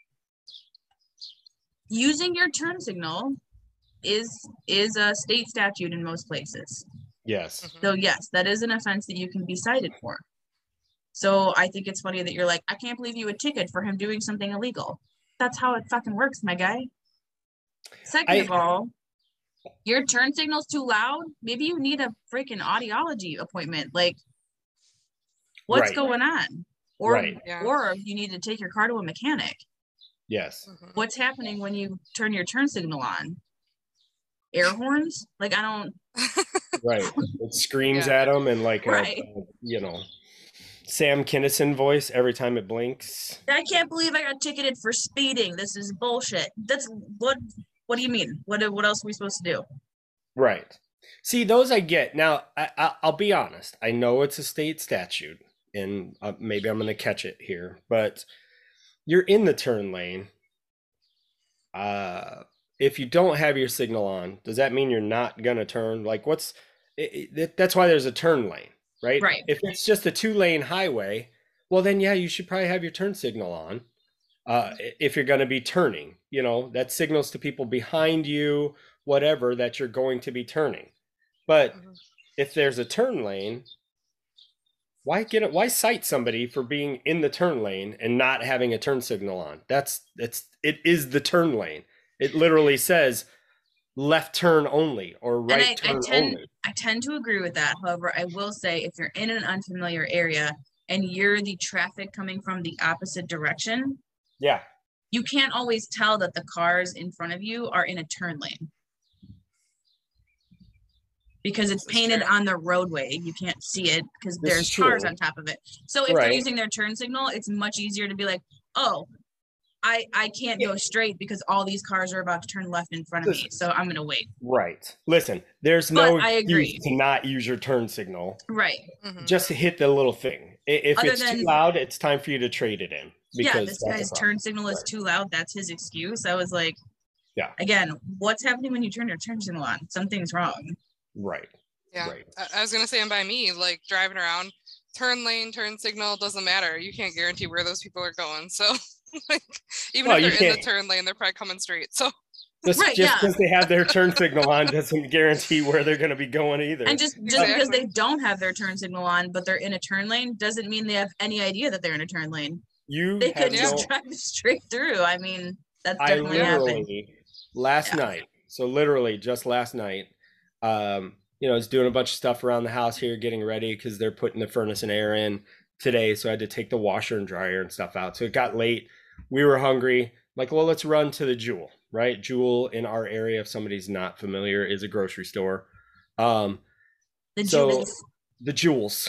using your turn signal is a state statute in most places. Yes. Mhm. So yes, that is an offense that you can be cited for. So I think it's funny that you're like, I can't believe you would ticket for him doing something illegal. That's how it fucking works, my guy. Second of all, your turn signal's too loud. Maybe you need a freaking audiology appointment. Like, what's Right. going on? Or Right. Yeah. or you need to take your car to a mechanic. Yes. Mhm. What's happening when you turn your turn signal on? Air horns? Like, I don't. Right. It screams Yeah. at them and like Right. Sam Kinison voice every time it blinks. I can't believe I got ticketed for speeding. This is bullshit. That's what. What do you mean? What else are we supposed to do? Right. See, those I get. Now, I'll be honest. I know it's a state statute, and maybe I'm going to catch it here, but you're in the turn lane. If you don't have your signal on, does that mean you're not going to turn? Like, that's why there's a turn lane, right? Right. If it's just a 2-lane highway, well, then, yeah, you should probably have your turn signal on. If you're going to be turning, that signals to people behind you, whatever, that you're going to be turning. But Mhm. if there's a turn lane, why cite somebody for being in the turn lane and not having a turn signal on? It is the turn lane. It literally says left turn only or right turn only. I tend to agree with that. However, I will say if you're in an unfamiliar area and you're the traffic coming from the opposite direction, Yeah. you can't always tell that the cars in front of you are in a turn lane. because it's This is painted true. on the roadway. You can't see it because This there's is cars true. on top of it. So if they're Right. using their turn signal, it's much easier to be like, oh, I can't go straight because all these cars are about to turn left in front of me. So I'm going to wait. Right. Listen, there's But no I excuse agree. to not use your turn signal. Right. Mhm. Just to hit the little thing. If Other it's too than- loud, it's time for you to trade it in. Yeah, Because this that's a guy's problem. turn signal is Right. too loud. That's his excuse. I was like, Yeah. Again, what's happening when you turn your turn signal on? Something's wrong. Right. Yeah. Right. I was gonna say, and by me, like driving around, turn lane, turn signal, doesn't matter. You can't guarantee where those people are going. So like even Well, if you they're in the can't- turn lane, they're probably coming straight. So Right, Just yeah. because they have their turn signal on doesn't guarantee where they're going to be going either. And just because Exactly. they don't have their turn signal on, but they're in a turn lane, doesn't mean they have any idea that they're in a turn lane. You They have could just no. drive straight through. I mean, that's I definitely happened. literally last Yeah. night. So literally just last night. You know, I was doing a bunch of stuff around the house here, getting ready because they're putting the furnace and air in today. So I had to take the washer and dryer and stuff out. So it got late. We were hungry. I'm like, well, let's run to the Jewel, right? Jewel in our area, if somebody's not familiar, is a grocery store. The So- Jewels. The Jewels.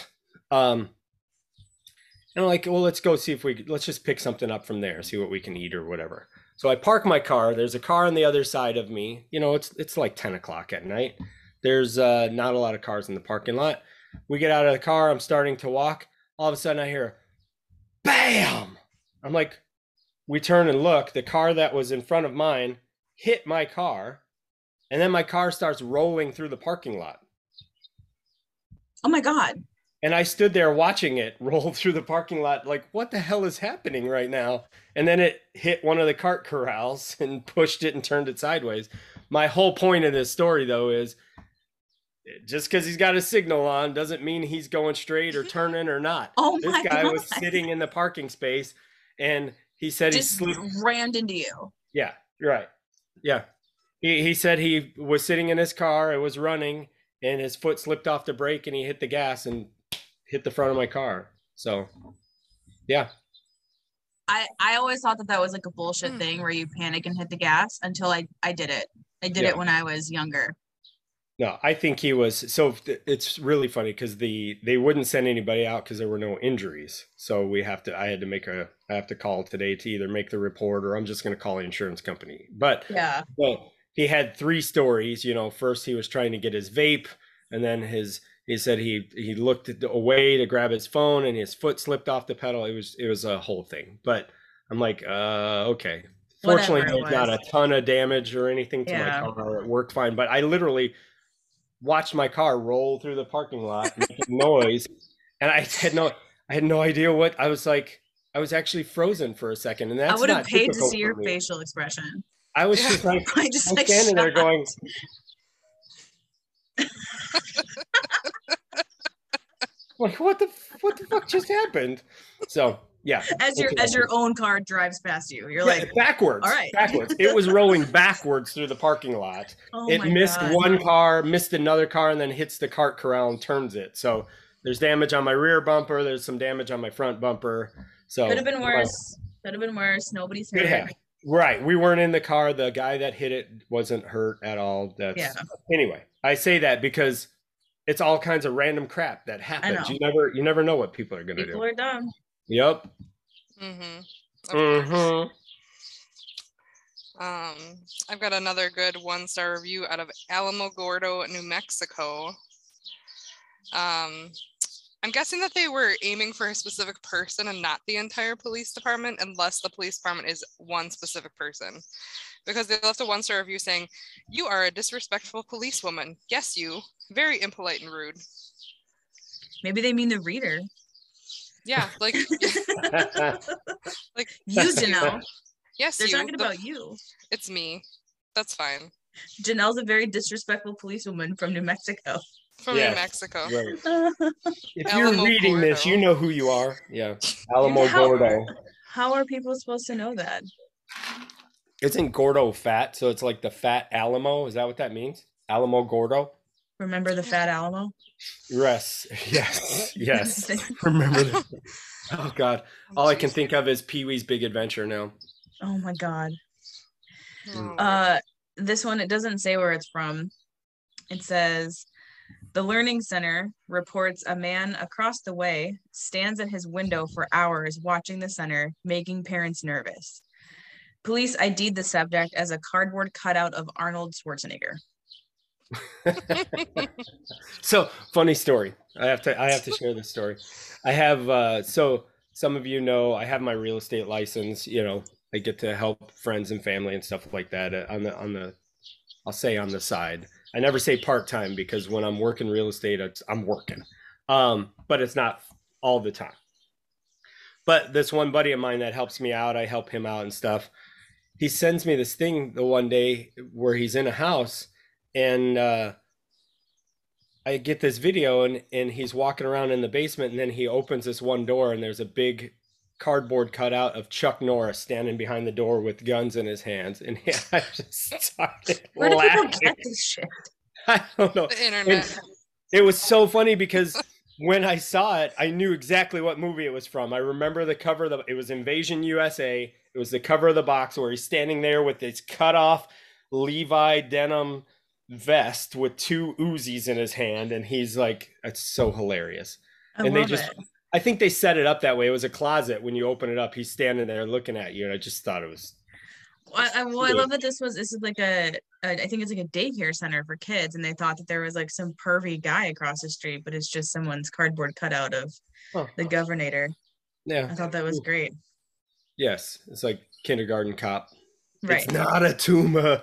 And I'm like, well, let's go see if let's just pick something up from there, see what we can eat or whatever. So I park my car. There's a car on the other side of me. You know, it's like 10 o'clock at night. There's not a lot of cars in the parking lot. We get out of the car. I'm starting to walk. All of a sudden I hear, bam! I'm like, we turn and look. The car that was in front of mine hit my car. And then my car starts rolling through the parking lot. Oh my God. And I stood there watching it roll through the parking lot, like, what the hell is happening right now? And then it hit one of the cart corrals and pushed it and turned it sideways. My whole point of this story, though, is just because he's got a signal on doesn't mean he's going straight or turning or not. Oh This my guy God. was sitting in the parking space, and he said he Just slipped. rammed into you. Yeah, you're right. Yeah. He said he was sitting in his car, it was running, and his foot slipped off the brake and he hit the gas and hit the front of my car. So, yeah. I always thought that was like a bullshit Hmm. thing where you panic and hit the gas until I did it. I did Yeah. it when I was younger. No, I think he was. So it's really funny because they wouldn't send anybody out because there were no injuries. So I have to call today to either make the report or I'm just going to call the insurance company. But Yeah. well, he had 3 stories. You know, first he was trying to get his vape, and then he said he looked away to grab his phone, and his foot slipped off the pedal. It was a whole thing. But I'm like, okay. Fortunately, Whatever it there's not a was. ton of damage or anything to Yeah. my car. It worked fine. But I literally watched my car roll through the parking lot making noise, and I had no idea what I was like. I was actually frozen for a second, and that's I would have not paid to typical see for your me. facial expression. I was Yeah. just like, I just I'm like standing there going, like, what the fuck just happened? So yeah, as your own car drives past you. You're yeah, like, backwards, all right. backwards. It was rolling backwards through the parking lot. oh It my missed God. one car, missed another car, and then hits the cart corral and turns it. So there's damage on my rear bumper. There's some damage on my front bumper. So Could have been worse. Could have been worse. Nobody's hurt. Yeah, right. We weren't in the car. The guy that hit it wasn't hurt at all. Yeah. Anyway, I say that because it's all kinds of random crap that happens. know. You never know what people are gonna People do. are dumb. Yep. Mm-hmm. I've got another good 1-star review out of Alamogordo, New Mexico. I'm guessing that they were aiming for a specific person and not the entire police department, unless the police department is one specific person. Because they left a 1-star review saying, "You are a disrespectful policewoman. Yes, you. Very impolite and rude." Maybe they mean the reader. Yeah, like, like You, Janelle. yes, They're you. talking about you. It's me. That's fine. Janelle's a very disrespectful policewoman from New Mexico. From Yes. New Mexico. Right. If you're Alamo reading this, Gordo. you know who you are. Yeah. Alamo How- Gordo. How are people supposed to know that? Isn't Gordo fat? So it's like the fat Alamo. Is that what that means? Alamo Gordo? Remember the Fat Alamo? Yes. Yes. Yes. Remember that. Oh God. All I can think of is Pee-wee's Big Adventure now. Oh my God. Oh, This one, it doesn't say where it's from. It says, The Learning Center reports a man across the way stands at his window for hours watching the center, making parents nervous. Police ID'd the subject as a cardboard cutout of Arnold Schwarzenegger. So funny story. I have to share this story. I have so some of you know I have my real estate license. You know, I get to help friends and family and stuff like that on the I'll say on the side. I never say part-time because when I'm working real estate, I'm working. But it's not all the time. But this one buddy of mine that helps me out, I help him out and stuff. He sends me this thing the one day where he's in a house and I get this video and he's walking around in the basement and then he opens this one door and there's a big cardboard cutout of Chuck Norris standing behind the door with guns in his hands. And I just started Where do people laughing. get this shit? I don't know. The internet. And it was so funny because when I saw it, I knew exactly what movie it was from. I remember the cover of it was Invasion USA. It was the cover of the box where he's standing there with his cut off Levi denim vest with two Uzis in his hand. And he's like, it's so hilarious. And they just, I think they set it up that way. It was a closet. When you open it up, he's standing there looking at you. And I just thought it was. I love that this is like I think it's like a daycare center for kids. And they thought that there was like some pervy guy across the street, but it's just someone's cardboard cutout of the governor. Yeah. I thought that was great. Yes. It's like kindergarten cop. Right. It's not a tumor.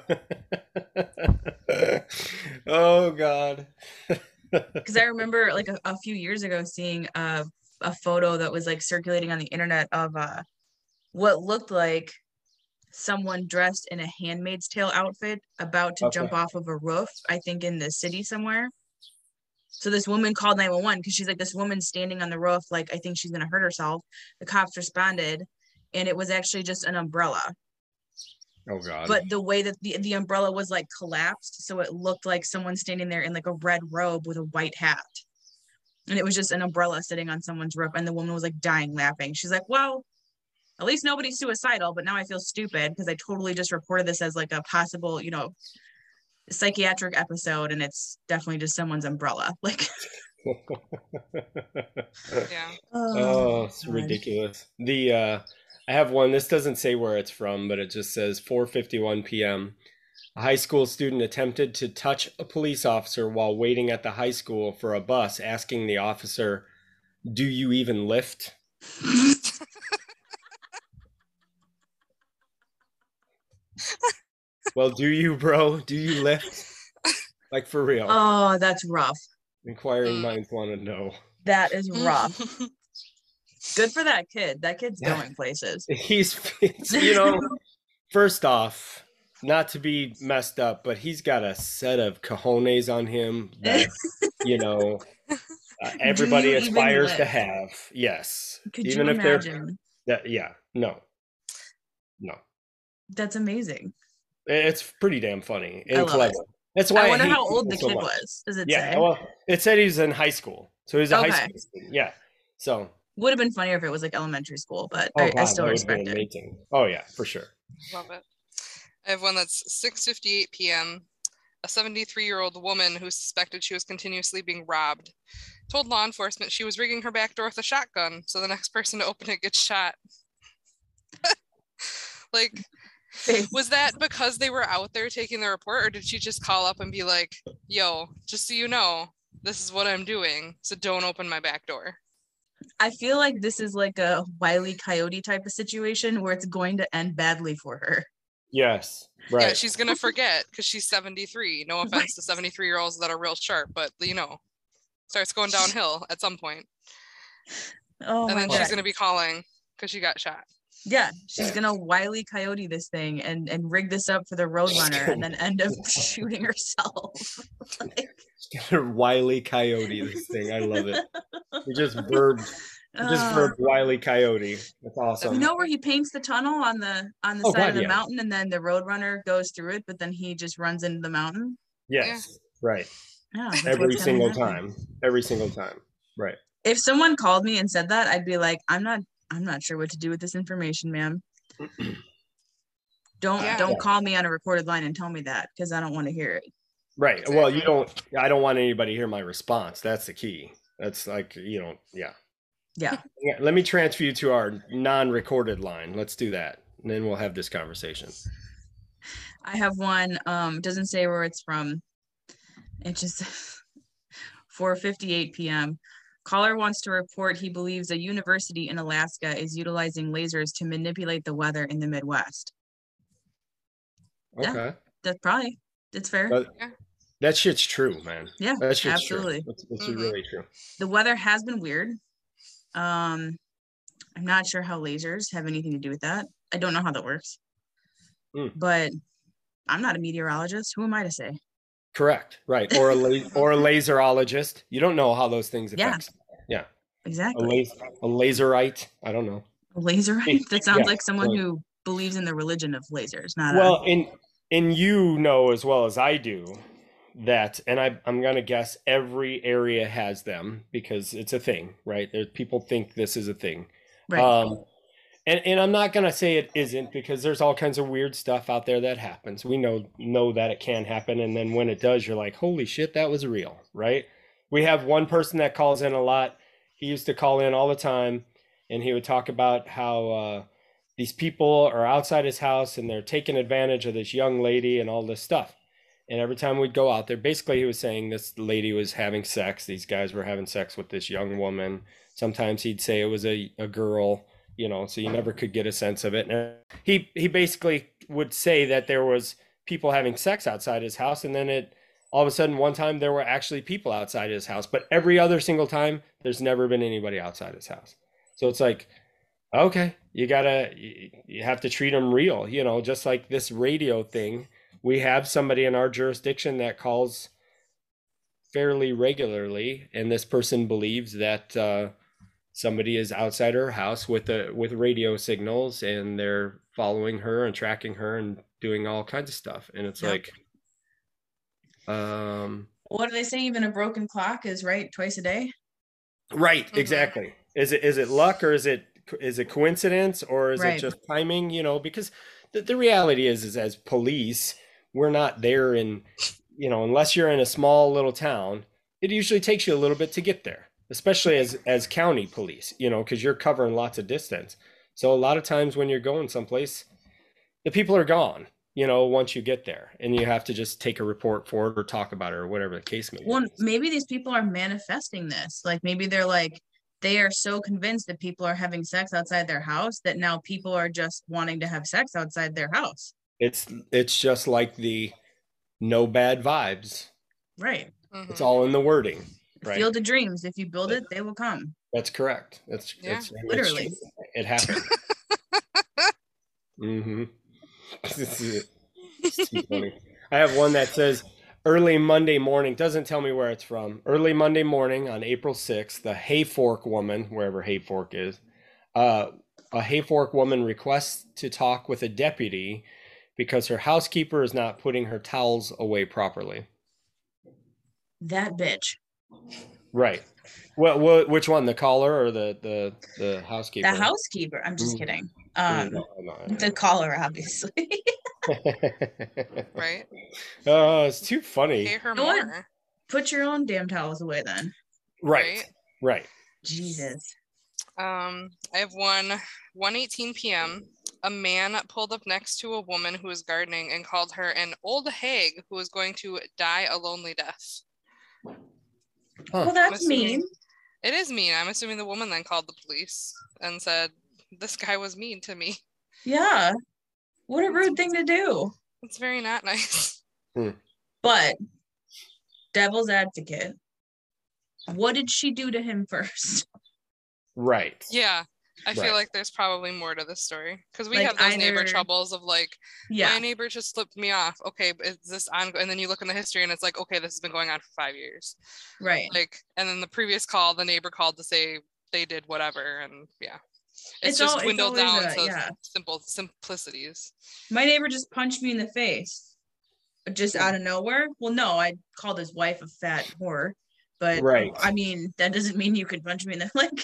Oh, God. Because I remember like a few years ago seeing a photo that was like circulating on the internet of what looked like someone dressed in a Handmaid's Tale outfit about to jump off of a roof, I think in the city somewhere. So this woman called 911 because she's like, this woman's standing on the roof, like I think she's gonna hurt herself. The cops responded, and it was actually just an umbrella. Oh, God. But the way that the umbrella was like collapsed, so it looked like someone standing there in like a red robe with a white hat. And it was just an umbrella sitting on someone's roof, and the woman was like dying laughing. She's like, well, at least nobody's suicidal, but now I feel stupid because I totally just reported this as like a possible, psychiatric episode, and it's definitely just someone's umbrella. Like, Yeah. Oh, it's ridiculous. I have one. This doesn't say where it's from, but it just says 4:51 p.m. A high school student attempted to touch a police officer while waiting at the high school for a bus, asking the officer, "Do you even lift?" Well, do you, bro? Do you lift? Like, for real. Oh, that's rough. Inquiring minds want to know. That is rough. Good for that kid. That kid's going places. He's first off, not to be messed up, but he's got a set of cojones on him that, everybody aspires to have. Yes. Could even you if imagine? No. That's amazing. It's pretty damn funny I and love clever. it. That's why I wonder hate how old the people so kid much. was. Does it Yeah, say? well, it said he's in high school. So he's a high Okay. school student. Yeah. So Would have been funnier if it was like elementary school, but oh, I God, still that would've been respect it. amazing. Oh yeah, for sure. Love it. I have one that's 6:58 p.m. A 73-year-old woman who suspected she was continuously being robbed told law enforcement she was rigging her back door with a shotgun, so the next person to open it gets shot. Like, was that because they were out there taking the report, or did she just call up and be like, yo, just so you know, this is what I'm doing, so don't open my back door? I feel like this is like a Wile E. Coyote type of situation where it's going to end badly for her. Yes. Right. Yeah, she's gonna forget because she's 73. No offense to 73-year-olds that are real sharp, but starts going downhill at some point. Oh And my then God. she's gonna be calling because she got shot. Yeah, she's gonna Wile E. Coyote this thing and rig this up for the Roadrunner and then end up shooting herself. Like, Wile E. Coyote, this thing. I love it. We just verbed Wile E. Coyote. That's awesome. you know where he paints the tunnel on the side God, of the yeah. mountain, and then the Roadrunner goes through it, but then he just runs into the mountain. Yes. Right. Yeah, that's Every what's gonna single happen. time. Every single time. Right. If someone called me and said that, I'd be like, I'm not sure what to do with this information, ma'am. Don't Yeah. call me on a recorded line and tell me that, because I don't want to hear it. Right. Well, you Exactly. I don't want anybody to hear my response. That's the key. That's like, yeah. Yeah. Yeah, let me transfer you to our non-recorded line. Let's do that. And then we'll have this conversation. I have one, doesn't say where it's from. It just 4:58 p.m. Caller wants to report he believes a university in Alaska is utilizing lasers to manipulate the weather in the Midwest. Yeah, Okay. that's fair. But that shit's true, man. Yeah, That shit's absolutely. true. It's Mhm. really true. The weather has been weird. I'm not sure how lasers have anything to do with that. I don't know how that works. But I'm not a meteorologist. Who am I to say? Correct. Right. Or or a laserologist. You don't know how those things affect. Yeah. Exactly. A laserite. I don't know. A laserite? That sounds Yeah, like someone right. who believes in the religion of lasers, not Well, and you know as well as I do that, and I'm gonna guess every area has them because it's a thing, right? There, people think this is a thing. right. And I'm not gonna say it isn't because there's all kinds of weird stuff out there that happens. We know that it can happen, and then when it does, you're like, holy shit, that was real, right? We have one person that calls in a lot. He used to call in all the time, and he would talk about how these people are outside his house and they're taking advantage of this young lady and all this stuff. And every time we'd go out there, basically he was saying this lady was having sex. These guys were having sex with this young woman. Sometimes he'd say it was a girl, so you never could get a sense of it. And he basically would say that there was people having sex outside his house, and then all of a sudden one time there were actually people outside his house, but every other single time there's never been anybody outside his house. So it's like, okay, you have to treat them real, just like this radio thing. We have somebody in our jurisdiction that calls fairly regularly, and this person believes that somebody is outside her house with radio signals, and they're following her and tracking her and doing all kinds of stuff. And it's Yep. like, What do they say? Even a broken clock is right twice a day. right, exactly. Is it luck, or is it coincidence, or is it Right. just timing? Because the reality is as police, we're not there in, unless you're in a small little town, it usually takes you a little bit to get there, especially as county police, because you're covering lots of distance. So a lot of times when you're going someplace, the people are gone, once you get there, and you have to just take a report for it or talk about it or whatever the case may be. Well, maybe these people are manifesting this. Like maybe they're like, they are so convinced that people are having sex outside their house that now people are just wanting to have sex outside their house. It's just like the no bad vibes. Right. It's all in the wording. Right. Field of dreams. If you build it, they will come. That's correct. That's literally. It happened. Mm-hmm. It's too funny. I have one that says early Monday morning. Doesn't tell me where it's from. Early Monday morning on April 6th, the Hayfork woman, wherever Hayfork is, a Hayfork woman requests to talk with a deputy because her housekeeper is not putting her towels away properly. That bitch. Right. Well, which one? The caller or the housekeeper? The housekeeper. I'm just kidding. The caller, obviously. Right. Oh, it's too funny. Pay her more. Put your own damn towels away then. Right. Jesus. I have 1:18 p.m. A man pulled up next to a woman who was gardening and called her an old hag who was going to die a lonely death. Well, that's mean. It is mean. I'm assuming the woman then called the police and said, this guy was mean to me. Yeah. What a rude thing to do. It's very not nice. But, devil's advocate, what did she do to him first? Right. Yeah. I feel like there's probably more to this story because we have those neighbor troubles of like, my neighbor just flipped me off. Okay, but is this ongoing? And then you look in the history and it's like, okay, this has been going on for 5 years. Right. Like, and then the previous call, the neighbor called to say they did whatever, and it's just dwindled down to simple simplicities. My neighbor just punched me in the face, just out of nowhere. Well, no, I called his wife a fat whore, but I mean that doesn't mean you could punch me in the like.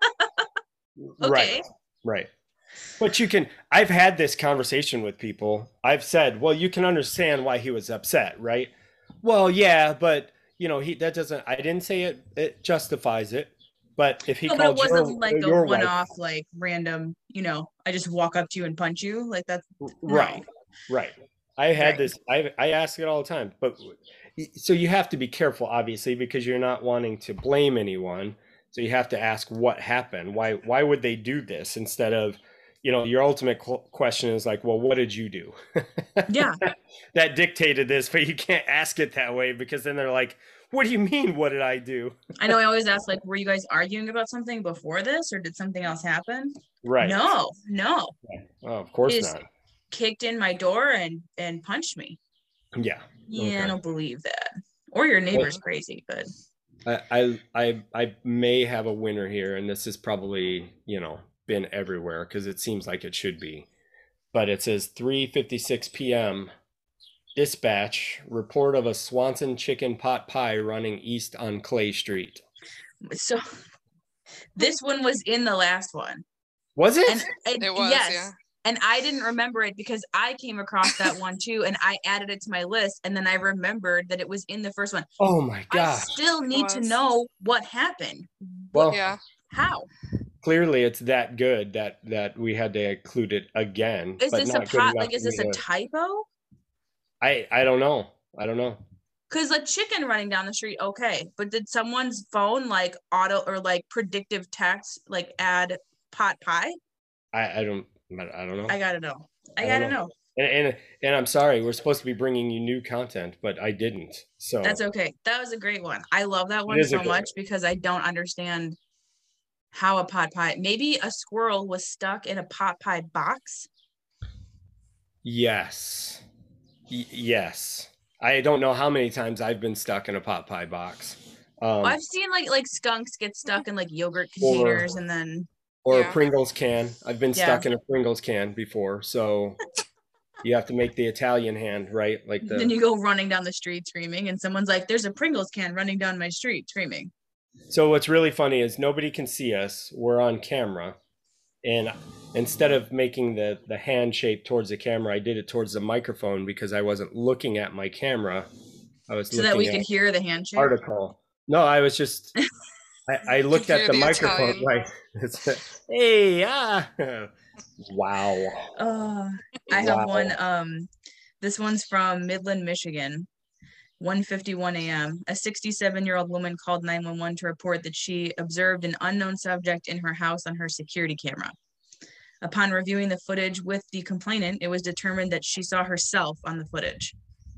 Okay. Right. But I've had this conversation with people. I've said, well, you can understand why he was upset, right? Well, yeah, but that doesn't. I didn't say it justifies it. But if he No, but it called wasn't like a your wife, one-off, like random, I just walk up to you and punch you. Like that's no. right, right. I had Right. this. I ask it all the time. But so you have to be careful, obviously, because you're not wanting to blame anyone. So you have to ask what happened. Why would they do this instead of, your ultimate question is like, well, what did you do? Yeah. That dictated this, but you can't ask it that way because then they're like, what do you mean? What did I do? I know I always ask, like, were you guys arguing about something before this or did something else happen? Right. No. Oh, of He course just not. kicked in my door and punched me. Yeah. Yeah, Okay. I don't believe that. Or your neighbor's crazy, but I may have a winner here, and this is probably, been everywhere because it seems like it should be. But it says 3:56 p.m. Dispatch report of a Swanson chicken pot pie running east on Clay Street. so this one was in the last one. Was it? And It was, yes. yeah. And I didn't remember it because I came across that one too, and I added it to my list, and then I remembered that it was in the first one. Oh my I gosh. still need to know what happened. Well, Yeah. How? clearly it's that good that we had to include it again. Is but this not a good pot? enough Like, is for me this a to- typo? I don't know. I don't know. Because a chicken running down the street, okay, but did someone's phone like auto or like predictive text like add pot pie? I don't know. I gotta know. I I gotta don't know. And I'm sorry, we're supposed to be bringing you new content, but I didn't. So That's okay. That was a great one. I love that one is a so good much because I don't understand how a pot pie. Maybe a squirrel was stuck in a pot pie box. yes. Yes. I don't know how many times I've been stuck in a pot pie box. I've seen like skunks get stuck in like yogurt containers and then or Yeah. a Pringles can. I've been Yeah. stuck in a Pringles can before, so you have to make the Italian hand, right? Like then you go running down the street screaming and someone's like, there's a Pringles can running down my street screaming. So what's really funny is nobody can see us. We're on camera. And instead of making the hand shape towards the camera, I did it towards the microphone because I wasn't looking at my camera. I was So looking that we at could hear the handshake. article. No, I was just I looked at hear the the microphone, Italian. right? Hey, wow. I have Wow. one. This one's from Midland, Michigan. 1:51 a.m. A 67-year-old woman called 911 to report that she observed an unknown subject in her house on her security camera. Upon reviewing the footage with the complainant, it was determined that she saw herself on the footage.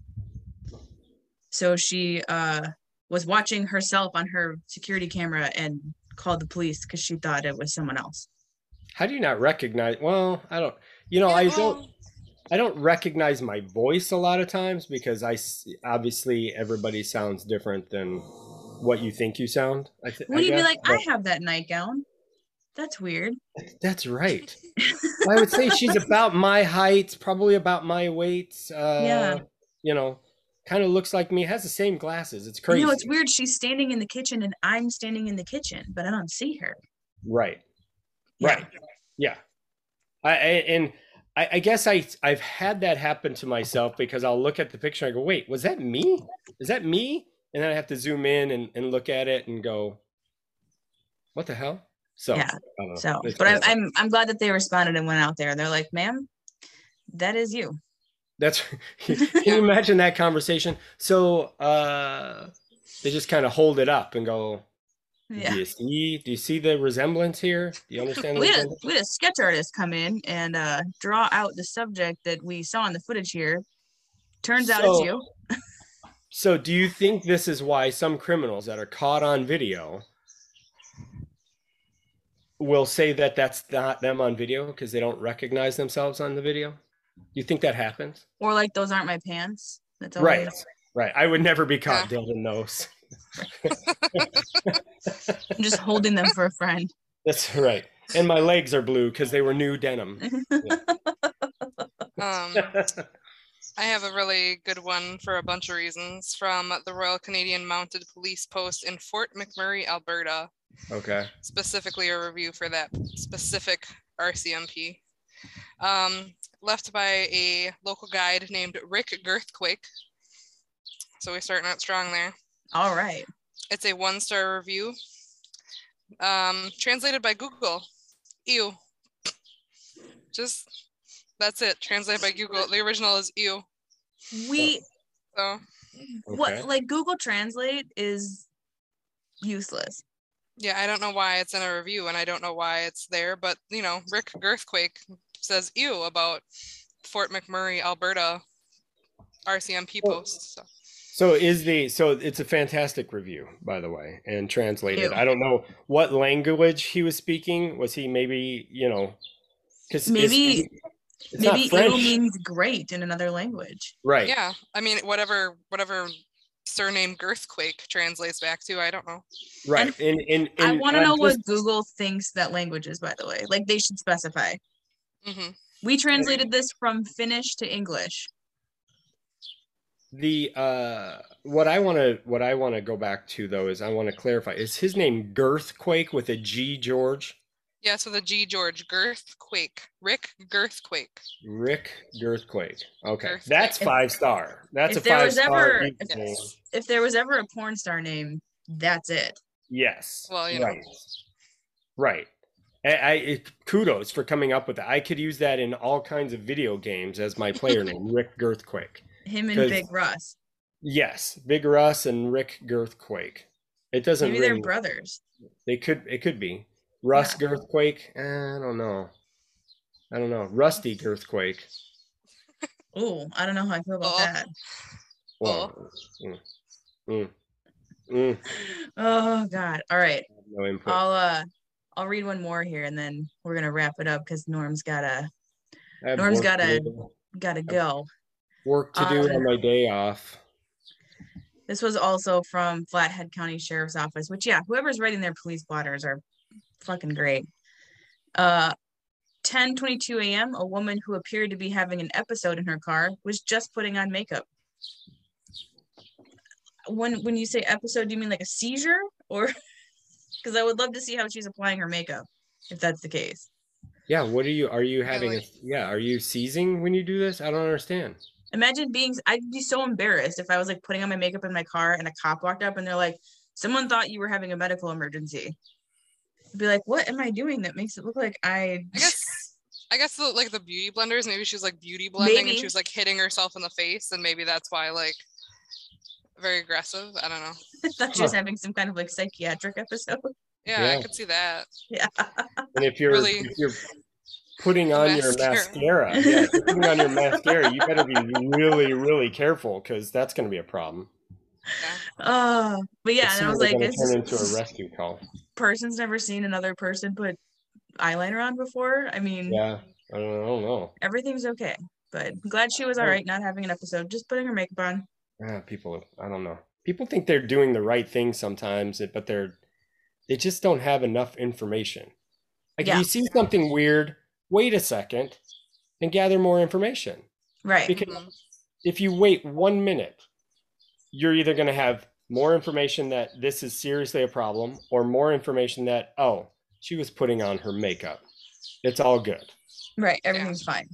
So she was watching herself on her security camera and called the police because she thought it was someone else. How do you not recognize? Well, I don't. I don't recognize my voice a lot of times because obviously everybody sounds different than what you think you sound. Would you be like, I have that nightgown? That's weird. That's right. I would say she's about my height, probably about my weight. Yeah. Kind of looks like me. Has the same glasses. It's crazy. It's weird. She's standing in the kitchen and I'm standing in the kitchen, but I don't see her. Right. Yeah. Right. Yeah. I guess I've had that happen to myself because I'll look at the picture and I go, wait, was that me? Is that me? And then I have to zoom in and look at it and go, what the hell? So, yeah. I don't know. So, It's but crazy. I'm glad that they responded and went out there. They're like, ma'am, that is you. That's can you imagine that conversation? So they just kind of hold it up and go, Yeah. do you see the resemblance here? Do you understand the We had resemblance? a sketch artist come in and draw out the subject that we saw in the footage here. Turns out it's you. So do you think this is why some criminals that are caught on video will say that that's not them on video because they don't recognize themselves on the video? Do you think that happens? Or like, those aren't my pants. That's Right. always, Right. I would never be caught Yeah. dead in those. I'm just holding them for a friend. That's right. And my legs are blue because they were new denim. I have a really good one for a bunch of reasons from the Royal Canadian Mounted Police Post in Fort McMurray, Alberta. Okay. Specifically a review for that specific RCMP. Left by a local guide named Rick Girthquake. So we're starting out strong there. All right. It's a 1-star review. Translated by Google. Ew. Just, that's it. Translated by Google. The original is ew. So. What, like Google Translate is useless. Yeah, I don't know why it's in a review and I don't know why it's there, but you know, Rick Girthquake says ew about Fort McMurray, Alberta RCMP post. So it's a fantastic review, by the way, and translated. Ew. I don't know what language he was speaking. Was he maybe, because maybe not French. ew means great in another language. Right. Yeah, I mean whatever surname Girthquake translates back to, I don't know. Right. And I want to know what Google thinks that language is, by the way. Like they should specify. Mm-hmm. We translated this from Finnish to English. The what I want to go back to though is I want to clarify, is his name Girthquake with a G, George? Yeah, so the G, George. Girthquake. Rick Girthquake. Rick Girthquake. Okay. Girthquake. That's 5-star. That's If a there was 5-star ever name. if there was ever a porn star name, that's it. Yes. Well, you know. Right. Kudos for coming up with that. I could use that in all kinds of video games as my player name, Rick Girthquake. Him and Big Russ. Yes, Big Russ and Rick Girthquake. It doesn't Maybe they're brothers. It could be. Russ Girthquake? I don't know. Rusty Girthquake. Oh, I don't know how I feel about that. Well, Oh God. All right. No input. I'll read one more here and then we're gonna wrap it up because Norm's gotta go. Work to do on my day off. This was also from Flathead County Sheriff's Office, which whoever's writing their police blotters are fucking great. 10:22 a.m. A woman who appeared to be having an episode in her car was just putting on makeup. When you say episode, do you mean like a seizure, or because I would love to see how she's applying her makeup if that's the case. Yeah, what are you having? Are you seizing when you do this? I don't understand. Imagine I'd be so embarrassed if I was like putting on my makeup in my car and a cop walked up and they're like, someone thought you were having a medical emergency. I'd be like, what am I doing that makes it look like I guess the beauty blenders, maybe she was like beauty blending and she was like hitting herself in the face and maybe that's why like very aggressive. I don't know. I thought she was having some kind of like psychiatric episode. Yeah, I could see that. Yeah. And if you're putting on your mascara, you better be really, really careful because that's going to be a problem. Yeah. But yeah, and I was like, it's turn into a rescue call. Person's never seen another person put eyeliner on before. I mean, yeah, I don't know. Everything's okay, but I'm glad she was all right, not having an episode, just putting her makeup on. People, I don't know. People think they're doing the right thing sometimes, but they just don't have enough information. Like if you see something weird, wait a second and gather more information. Right. Because if you wait 1 minute, you're either going to have more information that this is seriously a problem or more information that, oh, she was putting on her makeup. It's all good. Right. Everything's fine.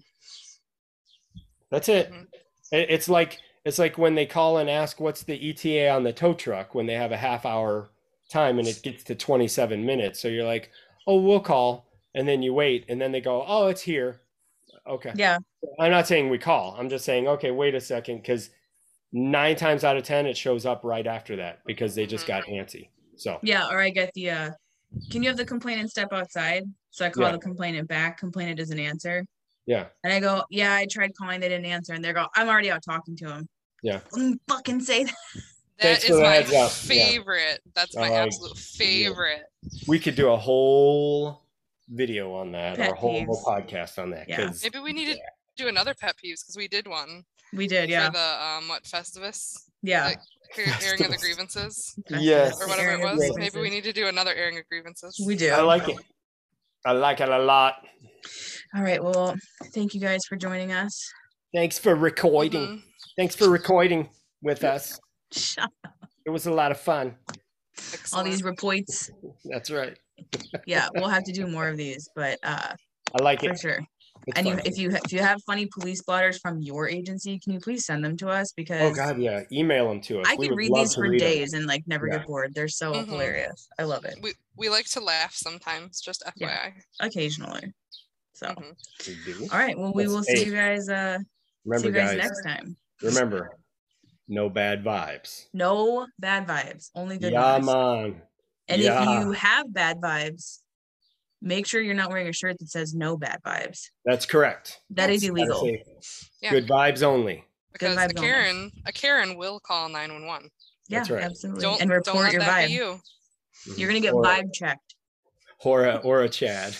That's it. It's like when they call and ask what's the ETA on the tow truck when they have a half-hour time and it gets to 27 minutes. So you're like, oh, we'll call. And then you wait and then they go, oh, it's here. Okay. Yeah. I'm not saying we call. I'm just saying, okay, wait a second. Because 9 times out of 10, it shows up right after that because they just got antsy. So. Yeah. Or I get the, can you have the complainant step outside? So I call the complainant back. Complainant doesn't answer. Yeah. And I go, yeah, I tried calling. They didn't answer. And they go, I'm already out talking to him. Yeah. Fucking say that. That is my favorite. Yeah. That's my absolute favorite. We could do a whole video on that or a whole podcast on that. Yeah. Maybe we need to do another pet peeves because we did one. We did, yeah. For the Festivus? Yeah. Like, airing of the grievances. Yes. Or whatever it was. Maybe we need to do another airing of grievances. We do. I like it. I like it a lot. All right. Well, thank you guys for joining us. Thanks for recording. Thanks for recording with us. Shut up. It was a lot of fun. Excellent. All these reports. That's right. Yeah, we'll have to do more of these, but I like it. For sure. It's And fine. if you have funny police blotters from your agency, can you please send them to us? Because Oh God, yeah. Email them to us. I We could would read love these to for read 'em. days and like never Yeah. get bored. They're so Mhm. hilarious. I love it. We like to laugh sometimes, just FYI. Occasionally. So Mhm. We do. all right. Well, we Yes, will hey, see you guys Remember, guys. next time. Remember, no bad vibes. No bad vibes, only good Yeah, vibes. man. And Yeah. if you have bad vibes, make sure you're not wearing a shirt that says no bad vibes. That's correct. That is Yes. Gotta illegal. say, Yeah. good vibes only. Because vibes only. a Karen will call 911. Yeah, That's right. absolutely. Don't And don't report let your that vibe. be you. You're gonna get Or- vibe checked. or a Chad.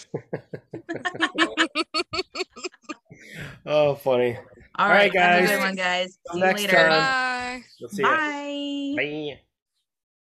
Oh, funny. All right, right, have a guys. good one, guys. Till See you next later. time. Bye. We'll see ya. Bye. Bye.